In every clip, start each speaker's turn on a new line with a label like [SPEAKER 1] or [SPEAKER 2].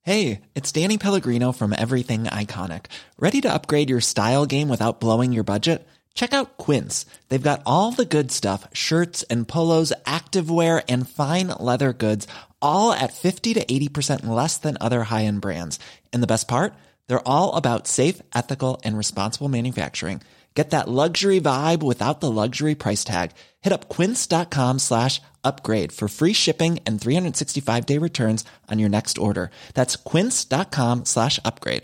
[SPEAKER 1] Hey, it's Danny Pellegrino from Everything Iconic. Ready to upgrade your style game without blowing your budget? Check out Quince. They've got all the good stuff, shirts and polos, activewear, and fine leather goods, all at 50 to 80% less than other high-end brands. And the best part? They're all about safe, ethical, and responsible manufacturing. Get that luxury vibe without the luxury price tag. Hit up quince.com/upgrade for free shipping and 365-day returns on your next order. That's quince.com/upgrade.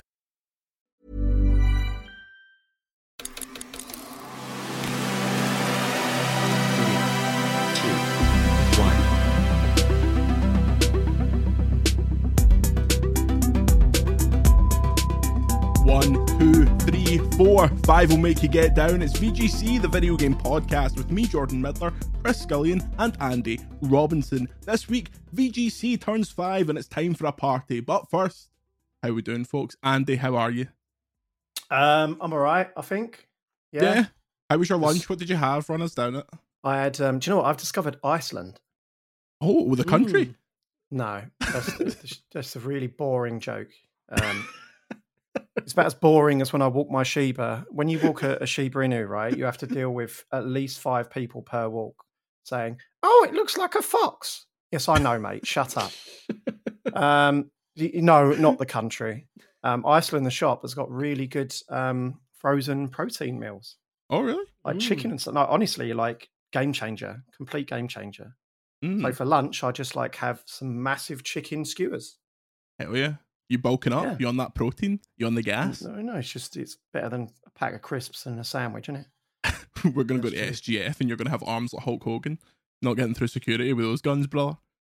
[SPEAKER 2] One, two, three, four, five will make you get down. It's VGC, the video game podcast, with me, Jordan Midler, Chris Scullion, and Andy Robinson. This week, VGC turns 5 and it's time for a party. But first, how we doing, folks? Andy, how are you?
[SPEAKER 3] I'm alright, I think.
[SPEAKER 2] Yeah. How was your lunch? What did you have? Run us down it.
[SPEAKER 3] I had, do you know what? I've discovered Iceland.
[SPEAKER 2] Oh, with the country?
[SPEAKER 3] No, that's a really boring joke. It's about as boring as when I walk my Shiba. When you walk a Shiba Inu, right, you have to deal with at least 5 people per walk saying, "Oh, it looks like a fox." Yes, I know, mate. Shut up. No, not the country. Iceland, the shop, has got really good frozen protein meals.
[SPEAKER 2] Oh, really?
[SPEAKER 3] Like chicken and stuff. No, honestly, like game changer, complete game changer. So for lunch, I just like have some massive chicken skewers.
[SPEAKER 2] Hell yeah. You bulking up?
[SPEAKER 3] Yeah.
[SPEAKER 2] You on that protein? You on the gas?
[SPEAKER 3] No, it's better than a pack of crisps and a sandwich, isn't it?
[SPEAKER 2] We're going to go to SGF and you're going to have arms like Hulk Hogan, not getting through security with those guns, brother.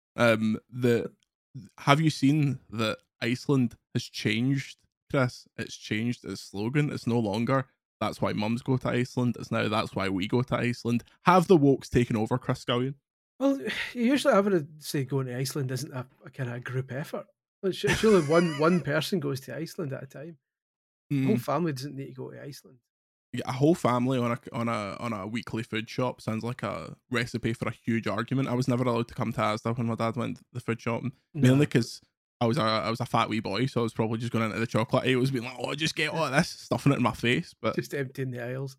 [SPEAKER 2] Have you seen that Iceland has changed, Chris? It's changed its slogan. It's no longer "That's why mums go to Iceland." It's now "That's why we go to Iceland." Have the wokes taken over, Chris Scullion?
[SPEAKER 4] Well, usually I would say going to Iceland isn't a kind of group effort. Surely one person goes to Iceland at a time. The whole family doesn't need to go to Iceland.
[SPEAKER 2] Yeah, a whole family on a weekly food shop sounds like a recipe for a huge argument. I was never allowed to come to Asda when my dad went to the food shop, mainly because I was a fat wee boy, so I was probably just going into the chocolate aisles being like, "Oh, just get all of this," stuffing it in my face, but
[SPEAKER 4] just emptying the aisles.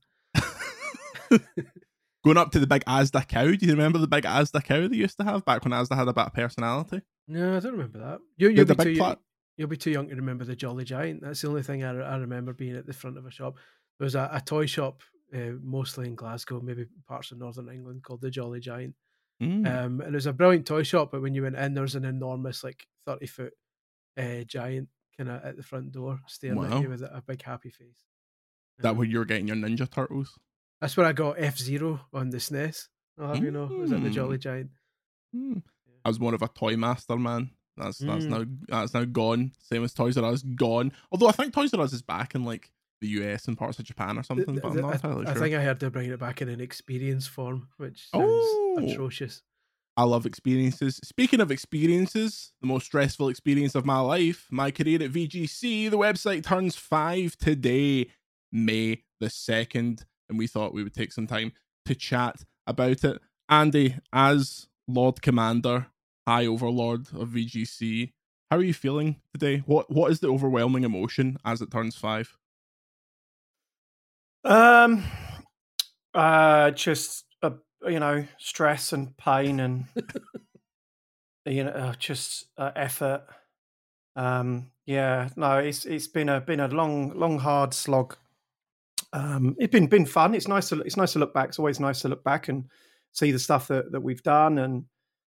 [SPEAKER 2] Going up to the big Asda cow. Do you remember the big Asda cow they used to have back when Asda had a bit of personality?
[SPEAKER 4] No, I don't remember that. You'll be too young to remember the Jolly Giant. That's the only thing I remember being at the front of a shop. There was a toy shop, mostly in Glasgow, maybe parts of Northern England, called the Jolly Giant. And it was a brilliant toy shop, but when you went in, there was an enormous, 30-foot giant kind of at the front door, staring at you with a big happy face.
[SPEAKER 2] That where you were getting your Ninja Turtles?
[SPEAKER 4] That's where I got F-Zero on the SNES. I'll have you know, it was at the Jolly Giant.
[SPEAKER 2] I was more of a Toy Master, man. That's now gone. Same as Toys R Us, gone. Although I think Toys R Us is back in the US and parts of Japan or something. But I'm not entirely sure.
[SPEAKER 4] I think I heard they're bringing it back in an experience form, which sounds atrocious.
[SPEAKER 2] I love experiences. Speaking of experiences, the most stressful experience of my life, my career at VGC, the website turns 5 today, May the 2nd, and we thought we would take some time to chat about it. Andy, as Lord Commander, High Overlord of VGC, how are you feeling today? What is the overwhelming emotion as it turns 5?
[SPEAKER 3] Just stress and pain and just effort. It's been a long hard slog. It's been fun. It's nice to look back. It's always nice to look back and see the stuff that we've done, and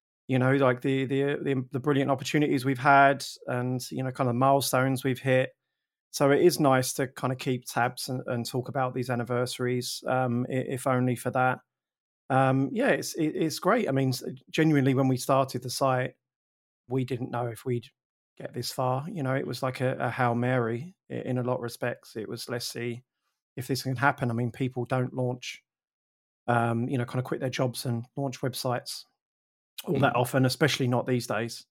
[SPEAKER 3] the brilliant opportunities we've had, and kind of milestones we've hit. So it is nice to kind of keep tabs and talk about these anniversaries, if only for that. It's great. I mean, genuinely, when we started the site, we didn't know if we'd get this far. It was like a Hail Mary in a lot of respects. It was, let's see if this can happen. I mean, people don't launch, kind of quit their jobs and launch websites all that often, especially not these days.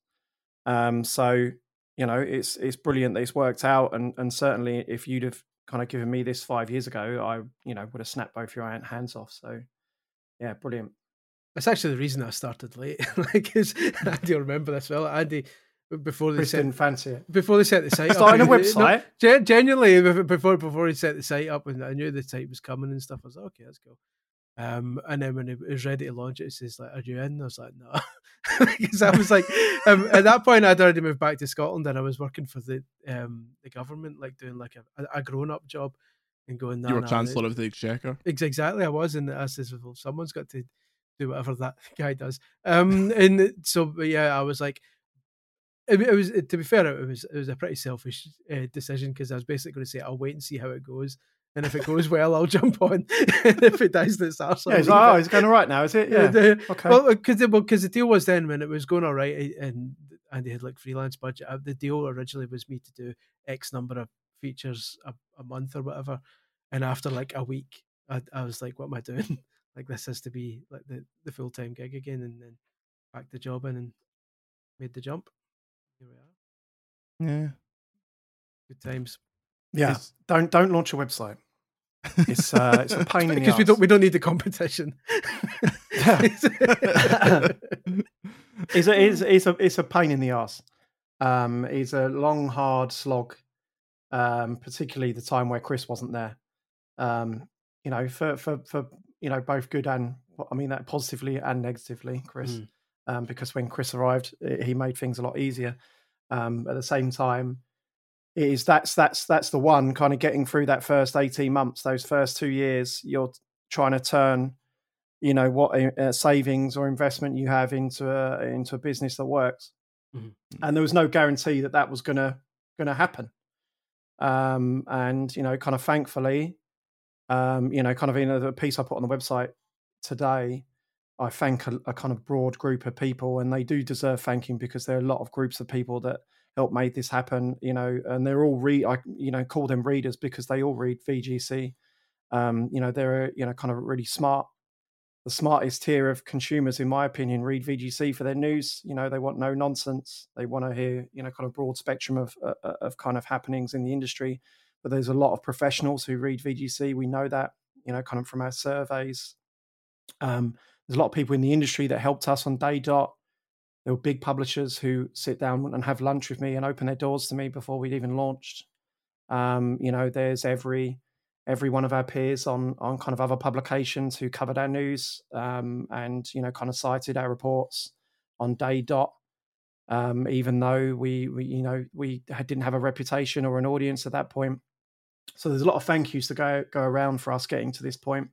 [SPEAKER 3] It's brilliant that it's worked out. And certainly if you'd have kind of given me this 5 years ago, I, would have snapped both your hands off. So yeah, brilliant.
[SPEAKER 4] That's actually the reason I started late. Andy will remember this well. Andy before they
[SPEAKER 3] didn't fancy it.
[SPEAKER 4] Before they set the site up.
[SPEAKER 3] Starting a website?
[SPEAKER 4] No, genuinely, before he set the site up, and I knew the site was coming and stuff, I was like, okay, let's go. And then when it was ready to launch it says like, "Are you in?" I was like, "No," because I was like, at that point I'd already moved back to Scotland, and I was working for the government, like doing like a grown up job, and going.
[SPEAKER 2] You were Chancellor of the Exchequer.
[SPEAKER 4] Exactly, I was, and I says, "Well, someone's got to do whatever that guy does." And so, but yeah, I was like. It was, to be fair, it was a pretty selfish decision, because I was basically going to say, I'll wait and see how it goes, and if it goes well, I'll jump on. And if it dies, that's arse.
[SPEAKER 3] Yeah, he's going all right now, is it? Yeah.
[SPEAKER 4] Okay. Well, because the deal was then, when it was going all right, and they had like freelance budget. The deal originally was me to do X number of features a month or whatever, and after like a week, I was like, what am I doing? Like, this has to be like the full-time gig again, and then packed the job in and made the jump. Here we are.
[SPEAKER 2] Yeah.
[SPEAKER 4] Good times.
[SPEAKER 3] Yeah. Don't launch a website. It's a pain in the ass.
[SPEAKER 4] Because we don't need the competition.
[SPEAKER 3] It's a pain in the ass. It's a long, hard slog. Particularly the time where Chris wasn't there. For both good and, I mean that positively and negatively, Chris. Because when Chris arrived, he made things a lot easier. At the same time, that's the one kind of getting through that first 18 months, those first 2 years, you're trying to turn, what savings or investment you have into a business that works. Mm-hmm. And there was no guarantee that was going to happen. And kind of thankfully, kind of in the piece I put on the website today, I thank a kind of broad group of people, and they do deserve thanking, because there are a lot of groups of people that helped make this happen, and they're all I call them readers, because they all read VGC. They're, kind of really smart. The smartest tier of consumers, in my opinion, read VGC for their news. They want no nonsense. They want to hear, kind of broad spectrum of kind of happenings in the industry. But there's a lot of professionals who read VGC. We know that, kind of from our surveys. There's a lot of people in the industry that helped us on Day Dot. There were big publishers who sit down and have lunch with me and open their doors to me before we'd even launched. There's every one of our peers on kind of other publications who covered our news, and kind of cited our reports on Day Dot, even though we didn't have a reputation or an audience at that point. So there's a lot of thank yous to go around for us getting to this point.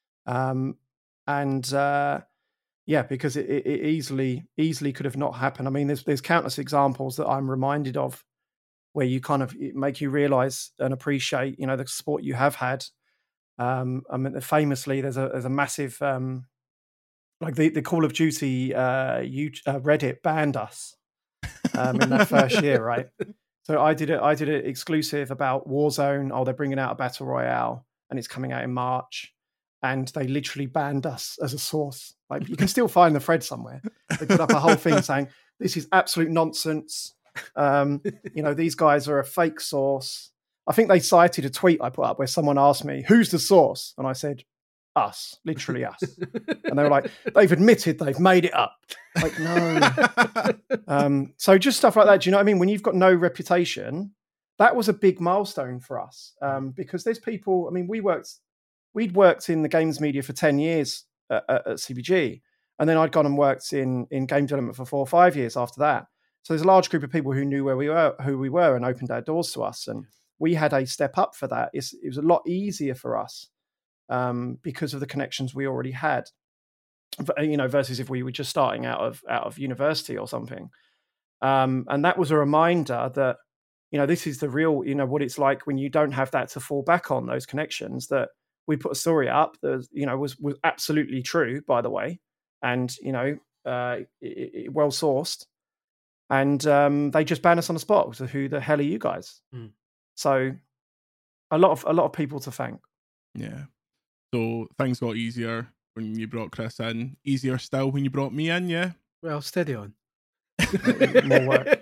[SPEAKER 3] Because it easily could have not happened. I mean, there's countless examples that I'm reminded of where you kind of make you realize and appreciate, the support you have had. I mean, famously, there's a massive, like the Call of Duty Reddit banned us in that first year, right? So I did an exclusive about Warzone. Oh, they're bringing out a battle royale, and it's coming out in March. And they literally banned us as a source. Like, you can still find the thread somewhere. They put up a whole thing saying, this is absolute nonsense. These guys are a fake source. I think they cited a tweet I put up where someone asked me, who's the source? And I said, us, literally us. And they were like, they've admitted they've made it up. Like, no. So just stuff like that. Do you know what I mean? When you've got no reputation, that was a big milestone for us. Because there's people, I mean, we'd worked in the games media for 10 years at CBG. And then I'd gone and worked in game development for 4 or 5 years after that. So there's a large group of people who knew who we were, and opened our doors to us. And we had a step up for that. It was a lot easier for us because of the connections we already had, versus if we were just starting out of university or something. And that was a reminder that, this is the real, what it's like when you don't have that to fall back on, those connections. That we put a story up that, was absolutely true, by the way, and, well sourced. And they just banned us on the spot. So who the hell are you guys? Mm. So a lot of people to thank.
[SPEAKER 2] Yeah. So things got easier when you brought Chris in. Easier still when you brought me in, yeah?
[SPEAKER 4] Well, steady on.
[SPEAKER 3] More work.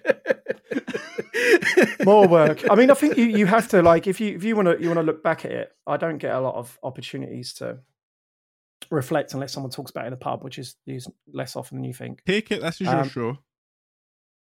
[SPEAKER 3] More work. I mean, I think you have to, like, if you want to look back at it, I don't get a lot of opportunities to reflect unless someone talks about it in a pub, which is less often than you think.
[SPEAKER 2] Take it. This is your show.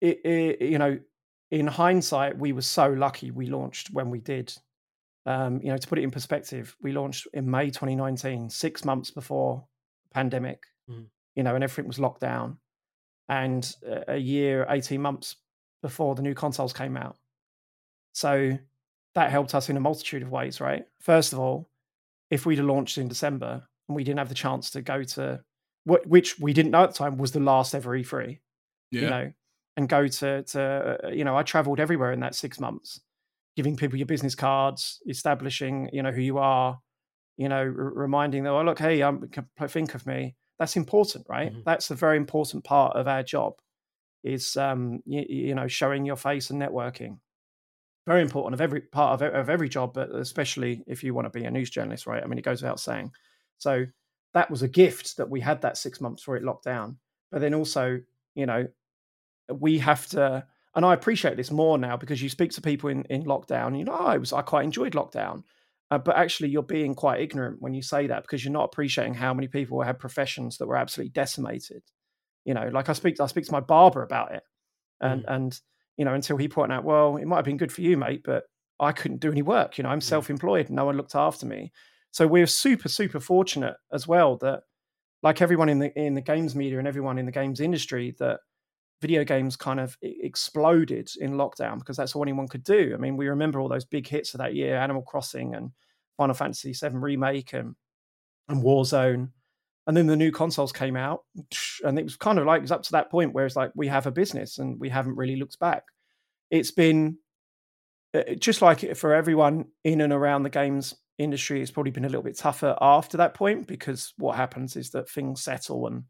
[SPEAKER 3] in hindsight, we were so lucky we launched when we did. To put it in perspective, we launched in May 2019, 6 months before the pandemic, and everything was locked down, and a year, 18 months before the new consoles came out. So that helped us in a multitude of ways, right? First of all, if we'd have launched in December and we didn't have the chance to go to, which we didn't know at the time was the last ever E3, and go to I traveled everywhere in that 6 months, giving people your business cards, establishing, who you are, reminding them, oh, look, hey, think of me. That's important, right? Mm-hmm. That's a very important part of our job is, showing your face and networking. Very important of every part of every job, but especially if you want to be a news journalist, right? I mean, it goes without saying. So that was a gift that we had that 6 months before it locked down. But then also, we have to, and I appreciate this more now because you speak to people in lockdown, I quite enjoyed lockdown. But actually you're being quite ignorant when you say that because you're not appreciating how many people had professions that were absolutely decimated. Like I speak to my barber about it and until he pointed out, well, it might have been good for you, mate, but I couldn't do any work. I'm self-employed and no one looked after me. So we're super, super fortunate as well that like everyone in the games media and everyone in the games industry that video games kind of exploded in lockdown because that's all anyone could do. I mean, we remember all those big hits of that year, Animal Crossing and Final Fantasy VII Remake and Warzone. And then the new consoles came out and it was kind of like, it's up to that point where it's like, we have a business and we haven't really looked back. It's been just like for everyone in and around the games industry, it's probably been a little bit tougher after that point because what happens is that things settle and,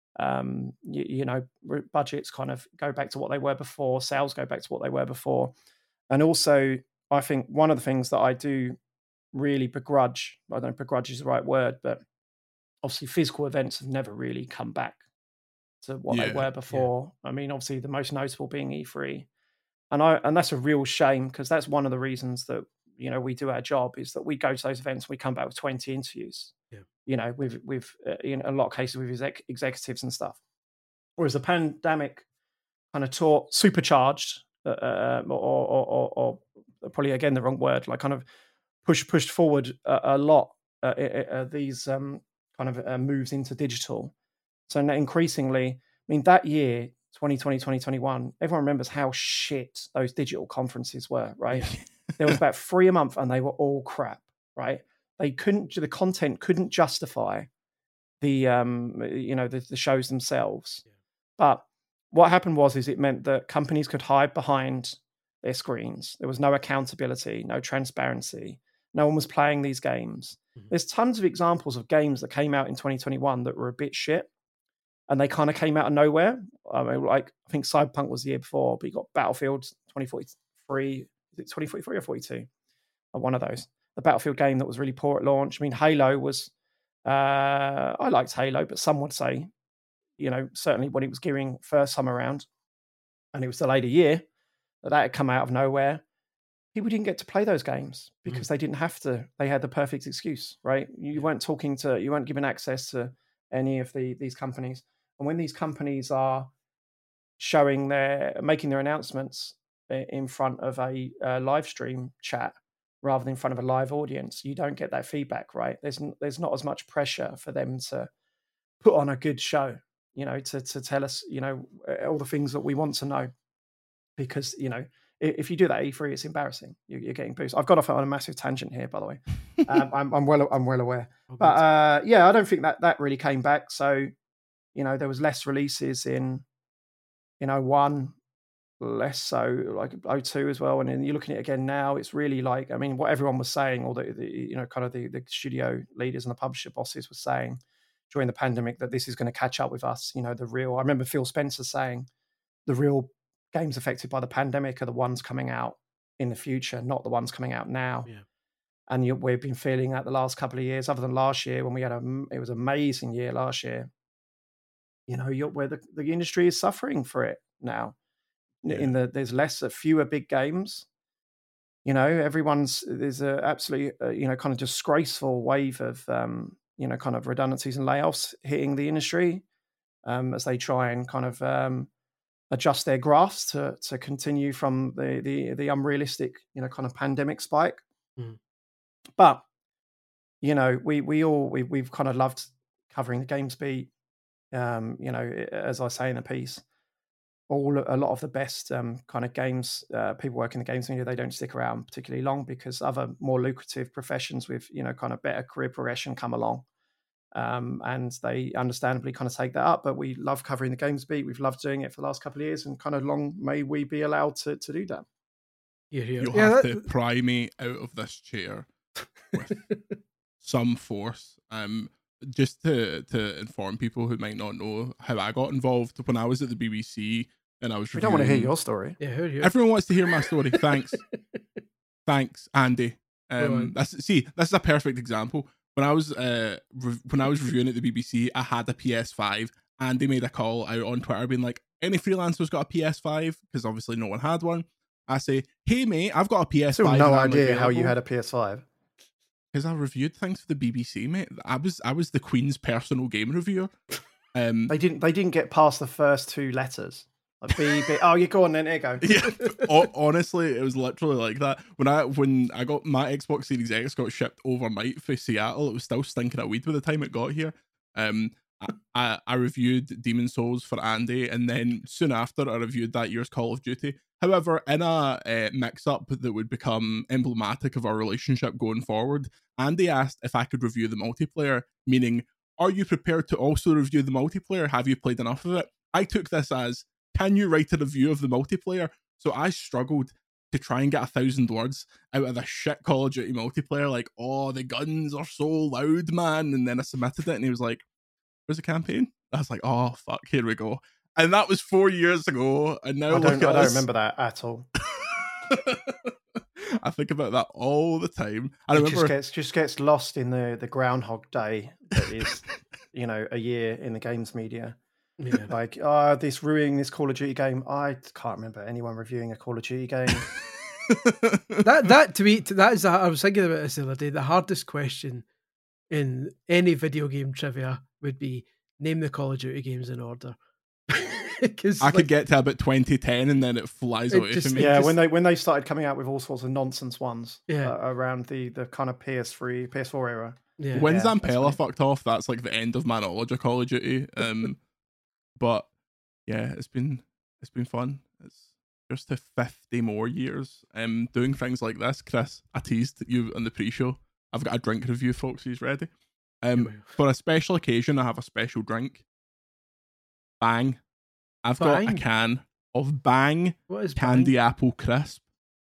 [SPEAKER 3] budgets kind of go back to what they were before, sales go back to what they were before. And also, I think one of the things that I do really begrudge, I don't know if begrudge is the right word, but obviously physical events have never really come back to what they were before. Yeah. I mean, obviously the most notable being E3. And that's a real shame because that's one of the reasons that, we do our job is that we go to those events and we come back with 20 interviews. Yeah. With in a lot of cases with executives and stuff. Whereas the pandemic kind of taught supercharged, or probably again the wrong word, like kind of pushed forward a lot these kind of moves into digital. So now increasingly, I mean, that year, 2020, 2021, everyone remembers how shit those digital conferences were, right? There was about 3 a month and they were all crap, right? The content couldn't justify the shows themselves. Yeah. But what happened was it meant that companies could hide behind their screens. There was no accountability, no transparency. No one was playing these games. Mm-hmm. There's tons of examples of games that came out in 2021 that were a bit shit. And they kind of came out of nowhere. I mean, like, I think Cyberpunk was the year before, but you got Battlefield 2043. Is it 2043 or 42? Or one of those. The Battlefield game that was really poor at launch. I mean, Halo was, I liked Halo, but some would say, certainly when it was gearing first time around and it was delayed a year, that had come out of nowhere. People didn't get to play those games because they didn't have to. They had the perfect excuse, right? You weren't given access to any of these companies. And when these companies are making their announcements in front of a live stream chat, rather than in front of a live audience, you don't get that feedback, right? There's not as much pressure for them to put on a good show, to tell us, all the things that we want to know. Because, if you do that E3, it's embarrassing. You're getting boosted. I've got off on a massive tangent here, by the way. I'm well aware. But I don't think that really came back. So, there was less releases in 01, less so like 02 as well. And then you're looking at it again now, it's really like, I mean, what everyone was saying, or the studio leaders and the publisher bosses were saying during the pandemic, that this is going to catch up with us. I remember Phil Spencer saying the real games affected by the pandemic are the ones coming out in the future, not the ones coming out now. Yeah. And we've been feeling that the last couple of years, other than last year when we had it was an amazing year last year, where the industry is suffering for it now. Yeah. There's fewer big games. There's a absolutely, kind of disgraceful wave of, kind of redundancies and layoffs hitting the industry as they try and kind of adjust their graphs to continue from the unrealistic, kind of pandemic spike. But we've kind of loved covering the Games Beat. As I say in a piece, a lot of the best kind of games people work in the games media, they don't stick around particularly long because other more lucrative professions with kind of better career progression come along, and they understandably kind of take that up. But we love covering the Games Beat. We've loved doing it for the last couple of years, and kind of long may we be allowed to do that.
[SPEAKER 2] You'll have to pry me out of this chair with some force. Just to inform people who might not know how I got involved, when I was at the BBC and I was
[SPEAKER 3] we don't want to hear your story.
[SPEAKER 4] Yeah,
[SPEAKER 2] everyone wants to hear my story. Thanks, Andy. This is a perfect example. When I was reviewing at the BBC, I had a PS5. Andy made a call out on Twitter being like, any freelancers got a PS5? Because obviously no one had one. I say, hey mate, I've got a PS5.
[SPEAKER 3] Still no idea how you had a PS5.
[SPEAKER 2] Because I reviewed things for the BBC, mate. I was the Queen's personal game reviewer.
[SPEAKER 3] They didn't get past the first two letters. Like B. Oh, you go on then. There you go.
[SPEAKER 2] Yeah, honestly, it was literally like that. When I got my Xbox Series X got shipped overnight for Seattle, it was still stinking of weed by the time it got here. I reviewed Demon's Souls for Andy, and then soon after I reviewed that year's Call of Duty. However, in a mix-up that would become emblematic of our relationship going forward, Andy asked if I could review the multiplayer, meaning, are you prepared to also review the multiplayer? Have you played enough of it? I took this as, can you write a review of the multiplayer? So I struggled to try and get 1,000 words out of the shit Call of Duty multiplayer, like, oh, the guns are so loud, man. And then I submitted it, and he was like, where's the campaign? I was like, oh, fuck, here we go. And that was 4 years ago. And now
[SPEAKER 3] I don't remember that at all.
[SPEAKER 2] I think about that all the time. I
[SPEAKER 3] remember just gets lost in the Groundhog Day that is, a year in the games media. Yeah. Like, this ruining this Call of Duty game. I can't remember anyone reviewing a Call of Duty game.
[SPEAKER 4] that to me, that is. I was thinking about this the other day. The hardest question in any video game trivia would be name the Call of Duty games in order.
[SPEAKER 2] I could get to about 2010 and then it flies away from me.
[SPEAKER 3] Yeah, when they started coming out with all sorts of nonsense ones around the kind of PS3, PS4 era.
[SPEAKER 4] Yeah.
[SPEAKER 2] When Zampella fucked off, that's like the end of my knowledge of Call of Duty. But yeah, it's been fun. It's just to 50 more years doing things like this. Chris, I teased you on the pre-show. I've got a drink review, folks. He's ready. For a special occasion, I have a special drink. Bang. I've got a can of Bang Candy
[SPEAKER 4] Bang?
[SPEAKER 2] Apple Crisp.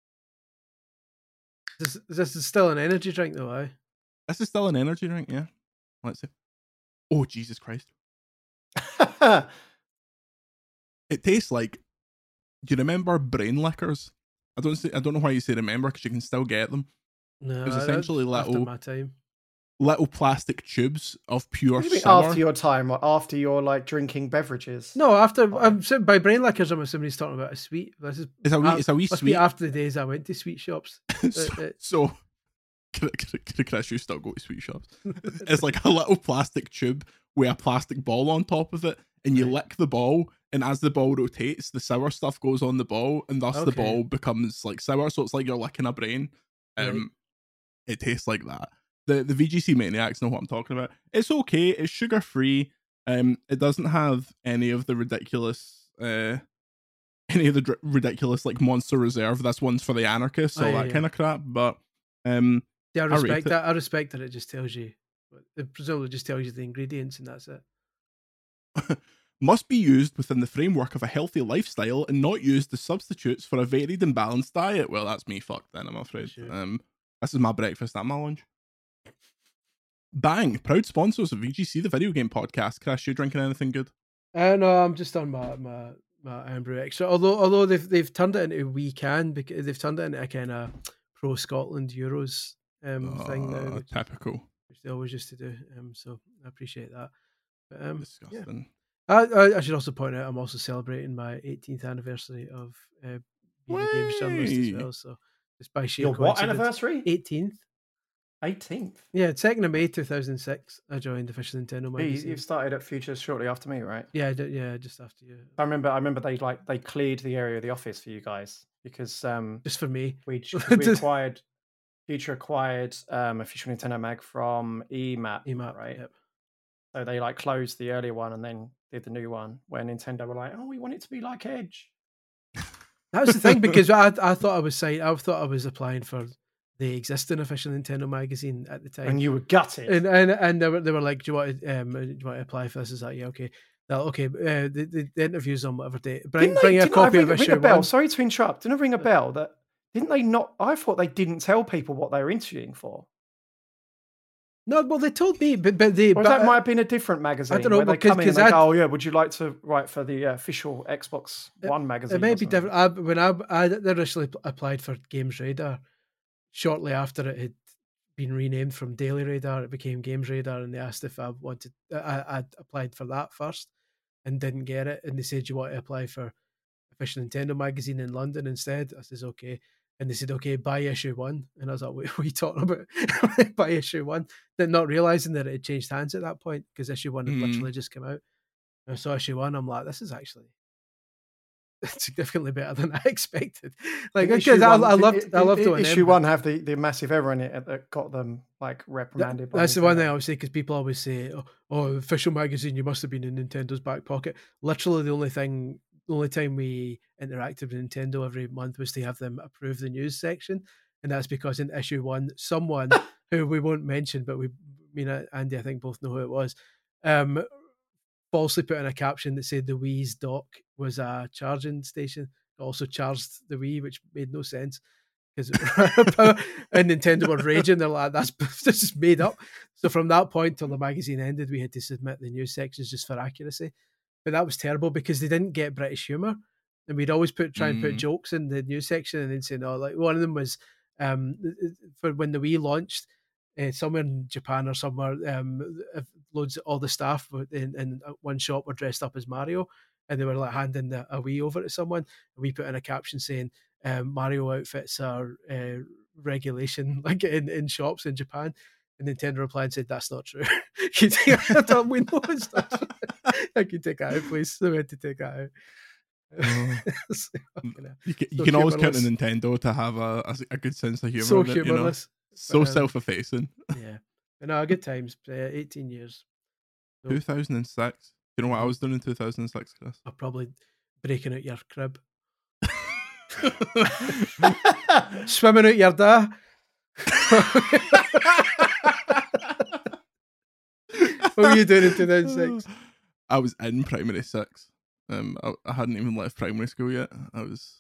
[SPEAKER 4] This is still an energy drink, though, eh?
[SPEAKER 2] This is still an energy drink, yeah. Let's see. Oh, Jesus Christ. It tastes like, do you remember brain lickers? I don't know why you say remember, because you can still get them.
[SPEAKER 4] No,
[SPEAKER 2] it was essentially
[SPEAKER 4] little
[SPEAKER 2] plastic tubes of pure
[SPEAKER 3] what do you mean
[SPEAKER 2] sour.
[SPEAKER 3] After your time, or after you're like drinking beverages?
[SPEAKER 4] No, after by brain lickers, I'm assuming he's talking about a sweet.
[SPEAKER 2] It's a wee sweet.
[SPEAKER 4] After the days I went to sweet shops.
[SPEAKER 2] so Chris, you still go to sweet shops. It's like a little plastic tube with a plastic ball on top of it, and you lick the ball, and as the ball rotates, the sour stuff goes on the ball, and thus the ball becomes like sour. So it's like you're licking a brain. It tastes like that. The VGC maniacs know what I'm talking about. It's okay. It's sugar free. It doesn't have any of the ridiculous like Monster Reserve. This one's for the anarchists, all that kind of crap. But
[SPEAKER 4] I respect that. I respect that it just tells you. It presumably just tells you the ingredients, and that's it.
[SPEAKER 2] Must be used within the framework of a healthy lifestyle and not used as substitutes for a varied and balanced diet. Well, that's me fucked then, I'm afraid. Sure. This is my breakfast and my lunch. Bang, proud sponsors of VGC, the video game podcast. Chris, you drinking anything good?
[SPEAKER 4] No, I'm just on my Iron Brew Extra. Although they've turned it into We Can, because they've turned it into a kind of pro Scotland Euros thing now.
[SPEAKER 2] Typical.
[SPEAKER 4] Which they always used to do. So I appreciate that. But,
[SPEAKER 2] disgusting.
[SPEAKER 4] I should also point out I'm also celebrating my 18th anniversary of being a games journalist as well. So just by sheer
[SPEAKER 3] coincidence. What anniversary?
[SPEAKER 4] 18th.
[SPEAKER 3] 18th.
[SPEAKER 4] Yeah, 2nd of May 2006. I joined Official Nintendo Magazine.
[SPEAKER 3] You started at Futures shortly after me, right?
[SPEAKER 4] Yeah, just after you.
[SPEAKER 3] I remember they cleared the area of the office for you guys because
[SPEAKER 4] just for me.
[SPEAKER 3] We acquired Future acquired Official Nintendo Mag from EMAP, right?
[SPEAKER 4] Yep.
[SPEAKER 3] So they like closed the earlier one and then did the new one where Nintendo were like, "Oh, we want it to be like Edge."
[SPEAKER 4] That was the thing because I thought I was applying for the existing Official Nintendo Magazine at the time,
[SPEAKER 3] and you were gutted.
[SPEAKER 4] And they were like, "Do you want to apply for this?" Is that okay? Okay. The interviews on whatever date. Bring a copy of issue 1.
[SPEAKER 3] Sorry to interrupt. Didn't I ring a bell? Didn't they not? I thought they didn't tell people what they were interviewing for.
[SPEAKER 4] No, well, they told me, but
[SPEAKER 3] that might have been a different magazine.
[SPEAKER 4] I don't know,
[SPEAKER 3] where they come in and they go, "Oh yeah, would you like to write for the official Xbox One magazine?"
[SPEAKER 4] It may be different. When I initially applied for Games Radar, shortly after it had been renamed from Daily Radar, it became Games Radar, and they asked if I wanted. I applied for that first, and didn't get it, and they said, "You want to apply for Official Nintendo Magazine in London instead?" I says, "Okay." And they said, "Okay, buy issue 1." And I was like, "What are you talking about?" Buy issue 1. Then not realizing that it had changed hands at that point because issue 1 had literally just come out. And I saw issue 1. I'm like, this is actually significantly better than I expected. Like, because I loved doing
[SPEAKER 3] issue 1 have the massive error in it that got them like reprimanded.
[SPEAKER 4] That's the one thing I always say, because people always say, "Oh, Official Magazine, you must have been in Nintendo's back pocket." Literally, the only time we interacted with Nintendo every month was to have them approve the news section, and that's because in issue 1, someone who we won't mention, but me and Andy, I think, both know who it was, falsely put in a caption that said the Wii's dock was a charging station. It also charged the Wii, which made no sense because and Nintendo were raging. They're like, this is made up. So from that point till the magazine ended, we had to submit the news sections just for accuracy. But that was terrible because they didn't get British humour, and we'd always try and put jokes in the news section, and then say no. Like one of them was for when the Wii launched, somewhere in Japan or somewhere, all the staff in one shop were dressed up as Mario, and they were like handing a Wii over to someone, and we put in a caption saying Mario outfits are regulation like in shops in Japan. And Nintendo replied and said, "That's not true." I thought, we know it's not true. I can take that out, please. I had to take that out.
[SPEAKER 2] You can always count on Nintendo to have a good sense of humor.
[SPEAKER 4] So humorless.
[SPEAKER 2] So self-effacing.
[SPEAKER 4] Yeah. But no, good times. 18 years.
[SPEAKER 2] So, 2006. Do you know what I was doing in 2006, Chris?
[SPEAKER 4] I'm probably breaking out your crib. Swimming out your da. What were you doing in 2006?
[SPEAKER 2] I was in primary 6. I hadn't even left primary school yet. I was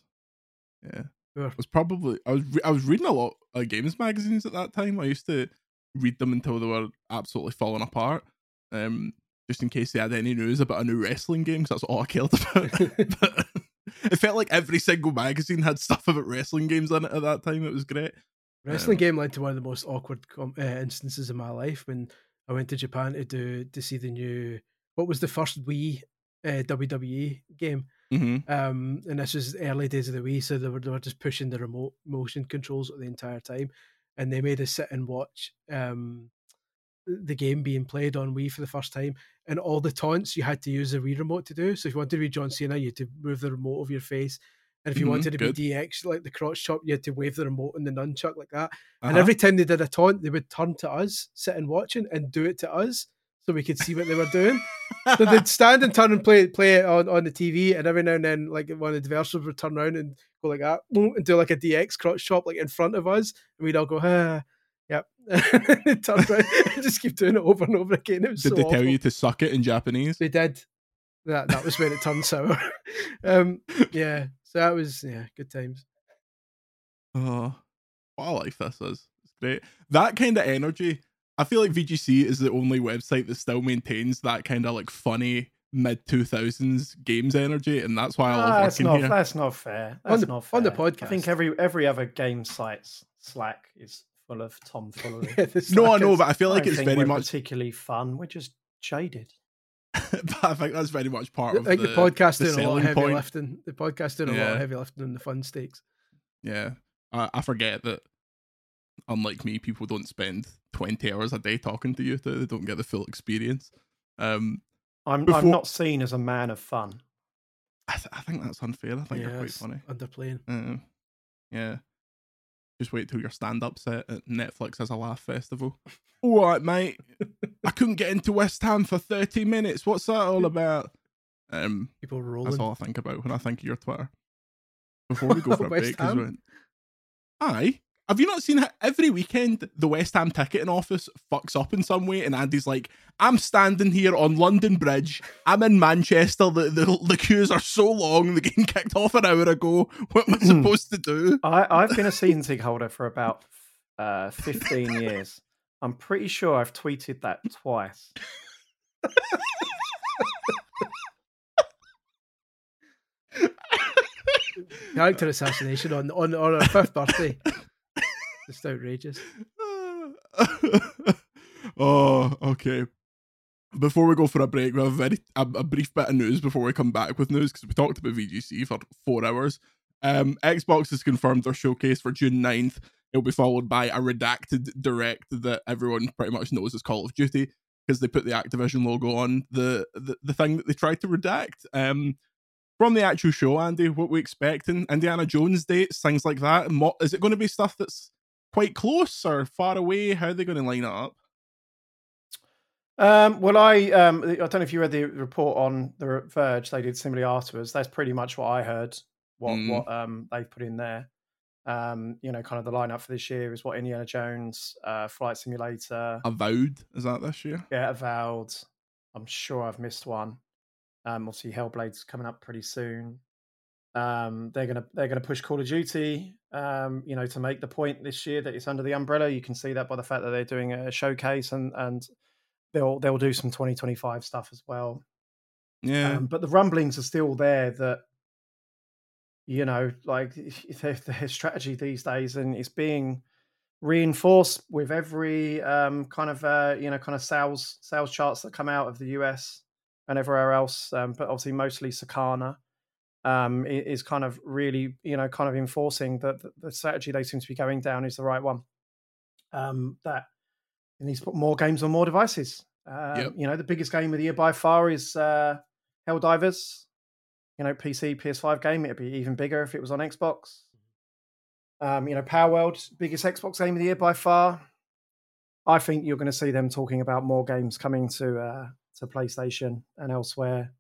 [SPEAKER 2] reading a lot of games magazines at that time. I used to read them until they were absolutely falling apart. Just in case they had any news about a new wrestling game, because that's all I cared about. But it felt like every single magazine had stuff about wrestling games in it at that time. It was great.
[SPEAKER 4] Wrestling game led to one of the most awkward instances in my life when I went to Japan to see the new, what was the first Wii WWE game.
[SPEAKER 3] Mm-hmm.
[SPEAKER 4] And this was early days of the Wii, so they were just pushing the remote motion controls the entire time, and they made us sit and watch the game being played on Wii for the first time, and all the taunts you had to use the Wii remote to do. So if you wanted to be John Cena, you had to move the remote over your face. And if you wanted to be DX, like the crotch chop, you had to wave the remote and the nunchuck like that. And every time they did a taunt, they would turn to us, sit and watching, and do it to us so we could see what they were doing. So they'd stand and turn and play it on the TV, and every now and then, like one of the developers would turn around and go like that, and do like a DX crotch chop like in front of us, and we'd all go, yep. Turn around and just keep doing it over and over again. It was
[SPEAKER 2] Did they tell you to suck it in Japanese?
[SPEAKER 4] They did. That was when it turned sour. Yeah. So that was good times.
[SPEAKER 2] Oh, what a life this is. It's great. That kind of energy. I feel like VGC is the only website that still maintains that kind of like funny mid-2000s games energy, and that's why I love working here.
[SPEAKER 3] That's not fair. That's not fair.
[SPEAKER 4] On the podcast.
[SPEAKER 3] I think every other game site's Slack is full of tomfoolery.
[SPEAKER 2] No, I know, but I feel like it's very much
[SPEAKER 3] particularly fun. We're just jaded.
[SPEAKER 2] But I think that's very much part of
[SPEAKER 4] the podcast doing a lot of heavy
[SPEAKER 2] point.
[SPEAKER 4] lifting. The podcast doing a lot of heavy lifting and the fun stakes.
[SPEAKER 2] Yeah, I forget that unlike me, people don't spend 20 hours a day talking to you. They don't get the full experience.
[SPEAKER 3] I'm not seen as a man of fun.
[SPEAKER 2] I think that's unfair. I think you're quite funny.
[SPEAKER 4] Underplaying.
[SPEAKER 2] Yeah. Just wait till your stand-up set at Netflix as a laugh festival. All right, mate. I couldn't get into West Ham for 30 minutes. What's that all about?
[SPEAKER 4] People rolling.
[SPEAKER 2] That's all I think about when I think of your Twitter. Before we go for a break. Aye. Have you not seen how every weekend the West Ham ticketing office fucks up in some way? And Andy's like, I'm standing here on London Bridge. I'm in Manchester. The queues are so long. The game kicked off an hour ago. What am I supposed to do?
[SPEAKER 3] I've been a season ticket holder for about 15 years. I'm pretty sure I've tweeted that twice.
[SPEAKER 4] Character assassination on our 5th birthday. Just outrageous.
[SPEAKER 2] Oh, okay. Before we go for a break, we have a brief bit of news before we come back with news, because we talked about VGC for 4 hours. Xbox has confirmed their showcase for June 9th. It'll be followed by a redacted direct that everyone pretty much knows as Call of Duty, because they put the Activision logo on the thing that they tried to redact. From the actual show, Andy, what we expecting? Indiana Jones dates, things like that. Is it going to be stuff that's quite close or far away? How are they going to line it up?
[SPEAKER 3] Well, I don't know if you read the report on the Verge. They did similarly afterwards. That's pretty much what I heard. What they've put in there. Kind of the lineup for this year is what Indiana Jones, Flight Simulator,
[SPEAKER 2] Avowed. Is that this year?
[SPEAKER 3] Yeah, Avowed. I'm sure I've missed one. Obviously, Hellblade's coming up pretty soon. They're gonna push Call of Duty. To make the point this year that it's under the umbrella. You can see that by the fact that they're doing a showcase and they'll do some 2025 stuff as well.
[SPEAKER 2] Yeah.
[SPEAKER 3] But the rumblings are still there that like their strategy these days, and it's being reinforced with every kind of sales charts that come out of the US and everywhere else, but obviously mostly Sakana is kind of really, kind of enforcing that the strategy they seem to be going down is the right one. That it needs to put more games on more devices. The biggest game of the year by far is Helldivers. PC, PS5 game. It'd be even bigger if it was on Xbox. Power World, biggest Xbox game of the year by far. I think you're going to see them talking about more games coming to PlayStation and elsewhere.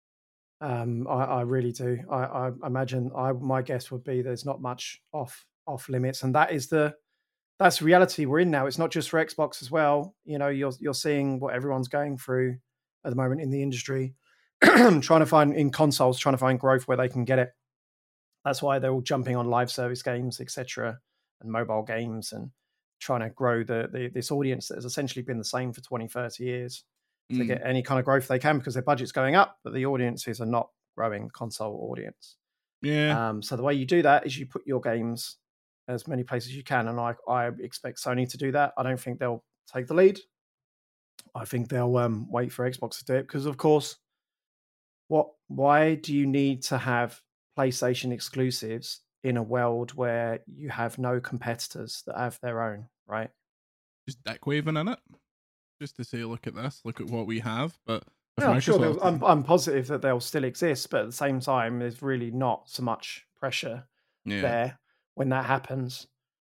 [SPEAKER 3] I really do. I imagine my guess would be there's not much off limits, and that's reality we're in now. It's not just for Xbox as well. You're seeing what everyone's going through at the moment in the industry, trying to find growth where they can get it. That's why they're all jumping on live service games, etc., and mobile games, and trying to grow this audience that has essentially been the same for 20, 30 years to get any kind of growth they can, because their budget's going up, but the audiences are not growing, console audience.
[SPEAKER 2] Yeah.
[SPEAKER 3] So the way you do that is you put your games as many places as you can, and I expect Sony to do that. I don't think they'll take the lead. I think they'll wait for Xbox to do it, because of course, why do you need to have PlayStation exclusives in a world where you have no competitors that have their own, right?
[SPEAKER 2] Just dick waving in it, just to say, look at this, look at what we have. But
[SPEAKER 3] sure, I'm positive that they'll still exist, but at the same time, there's really not so much pressure there when that happens.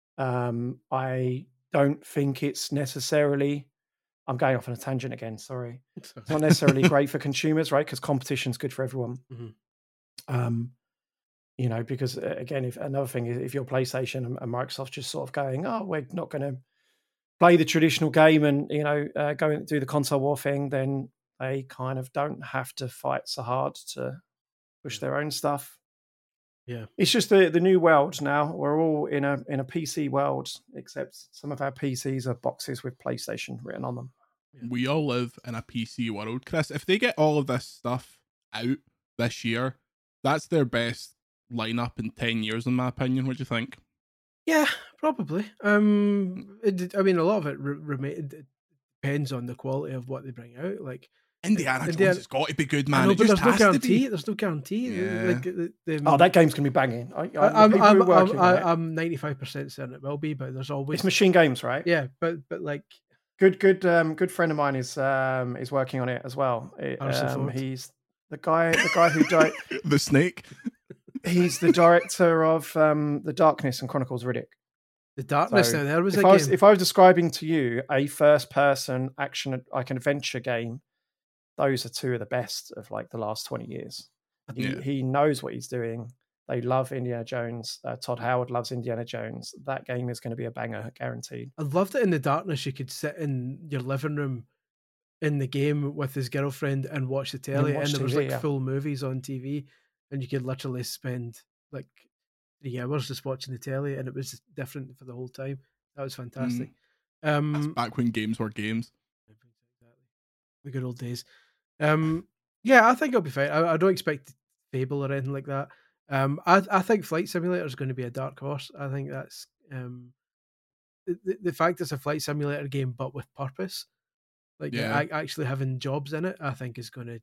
[SPEAKER 3] I don't think it's necessarily. I'm going off on a tangent again. Sorry, it's not necessarily great for consumers, right? Because competition's good for everyone.
[SPEAKER 4] Mm-hmm.
[SPEAKER 3] Because again, if you're PlayStation and Microsoft just sort of going, oh, we're not going to play the traditional game and go and do the console war thing, then they kind of don't have to fight so hard to push their own stuff.
[SPEAKER 4] Yeah,
[SPEAKER 3] it's just the new world now. We're all in a PC world, except some of our PCs are boxes with PlayStation written on them.
[SPEAKER 2] We all live in a PC world, Chris. If they get all of this stuff out this year, that's their best lineup in 10 years, in my opinion. What do you think?
[SPEAKER 4] Yeah, probably. A lot of it depends on the quality of what they bring out. Like,
[SPEAKER 2] Indiana Jones has got to be good, man.
[SPEAKER 4] No, but there's no guarantee. There's no guarantee.
[SPEAKER 2] Yeah.
[SPEAKER 3] That game's gonna be banging. I'm
[SPEAKER 4] 95% certain it will be, but there's always
[SPEAKER 3] it's Machine Games, right?
[SPEAKER 4] Yeah, but like
[SPEAKER 3] good friend of mine is working on it as well. He's the guy who died.
[SPEAKER 2] The Snake.
[SPEAKER 3] He's the director of The Darkness and Chronicles of Riddick.
[SPEAKER 4] The Darkness.
[SPEAKER 3] So
[SPEAKER 4] now there was
[SPEAKER 3] if I was describing to you a first-person action like an adventure game, those are two of the best of like the last 20 years. He knows what he's doing. They love Indiana Jones. Todd Howard loves Indiana Jones. That game is going to be a banger, guaranteed.
[SPEAKER 4] I loved it in The Darkness. You could sit in your living room in the game with his girlfriend and watch the telly, and there was full movies on TV, and you could literally spend like 3 hours just watching the telly, and it was different for the whole time. That was fantastic.
[SPEAKER 2] That's back when games were games.
[SPEAKER 4] The good old days. Yeah, I think it'll be fine. I don't expect Fable or anything like that. I think Flight Simulator is going to be a dark horse. I think that's the fact it's a flight simulator game but with purpose, like actually having jobs in it. I think is going to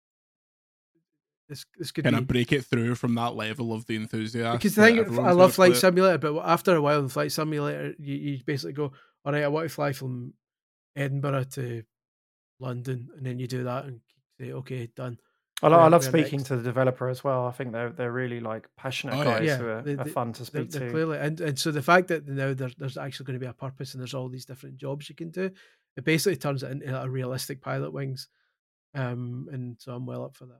[SPEAKER 4] this could
[SPEAKER 2] kind of break it through from that level of the enthusiast.
[SPEAKER 4] Because the thing, I love Flight Simulator, but after a while in Flight Simulator, you basically go, all right, I want to fly from Edinburgh to London, and then you do that and say, okay, done.
[SPEAKER 3] I love speaking to the developer as well. I think they're really like passionate guys who are fun to speak to.
[SPEAKER 4] Clearly, and so the fact that now there's actually going to be a purpose and there's all these different jobs you can do, it basically turns it into a realistic Pilot Wings. And so I'm well up for that.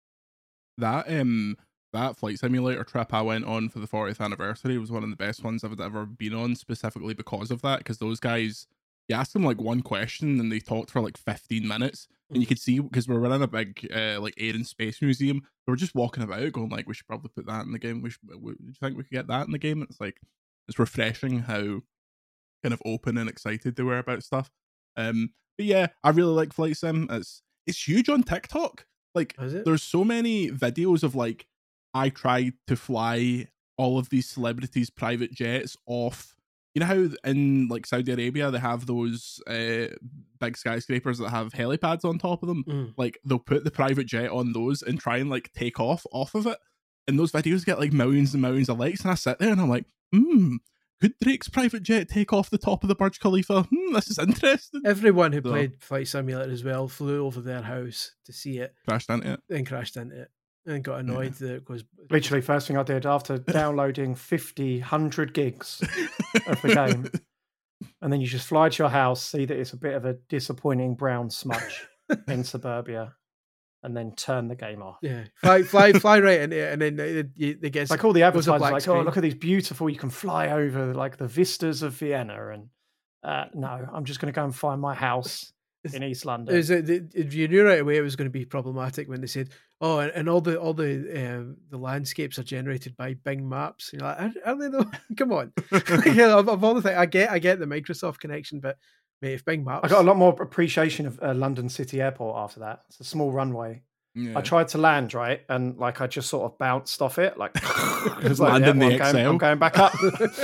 [SPEAKER 2] That Flight Simulator trip I went on for the 40th anniversary was one of the best ones I've ever been on, specifically because of that. Because those guys, you asked them like one question and they talked for like 15 minutes. And you could see, because we were in a big like air and space museum, they were just walking about going like, we should probably put that in the game. Do you think we could get that in the game? And it's like, it's refreshing how kind of open and excited they were about stuff. But yeah, I really like Flight Sim. It's huge on TikTok. Like, there's so many videos of like, I tried to fly all of these celebrities' private jets off. You know how in like Saudi Arabia they have those big skyscrapers that have helipads on top of them? Like, they'll put the private jet on those and try and like take off of it. And those videos get like millions and millions of likes. And I sit there and I'm like, could Drake's private jet take off the top of the Burj Khalifa? This is interesting.
[SPEAKER 4] Everyone who played Flight Simulator as well flew over their house to see it.
[SPEAKER 2] Crashed into it.
[SPEAKER 4] And got annoyed that it was...
[SPEAKER 3] Literally, first thing I did after downloading 100 gigs of the game. And then you just fly to your house, see that it's a bit of a disappointing brown smudge in suburbia, and then turn the game off.
[SPEAKER 4] Yeah, fly right in it, and then they get
[SPEAKER 3] like all the advertisers like, screen. Oh, look at these beautiful, you can fly over like the vistas of Vienna, and no, I'm just going to go and find my house in East London.
[SPEAKER 4] You knew right away it was going to be problematic when they said, "Oh, and all the landscapes are generated by Bing Maps." You're like, are they though? Come on, of all the things, I get the Microsoft connection, but mate, if Bing Maps,
[SPEAKER 3] I got a lot more appreciation of London City Airport after that. It's a small runway. Yeah. I tried to land right, and like I just sort of bounced off it, like it was like, I'm going back up.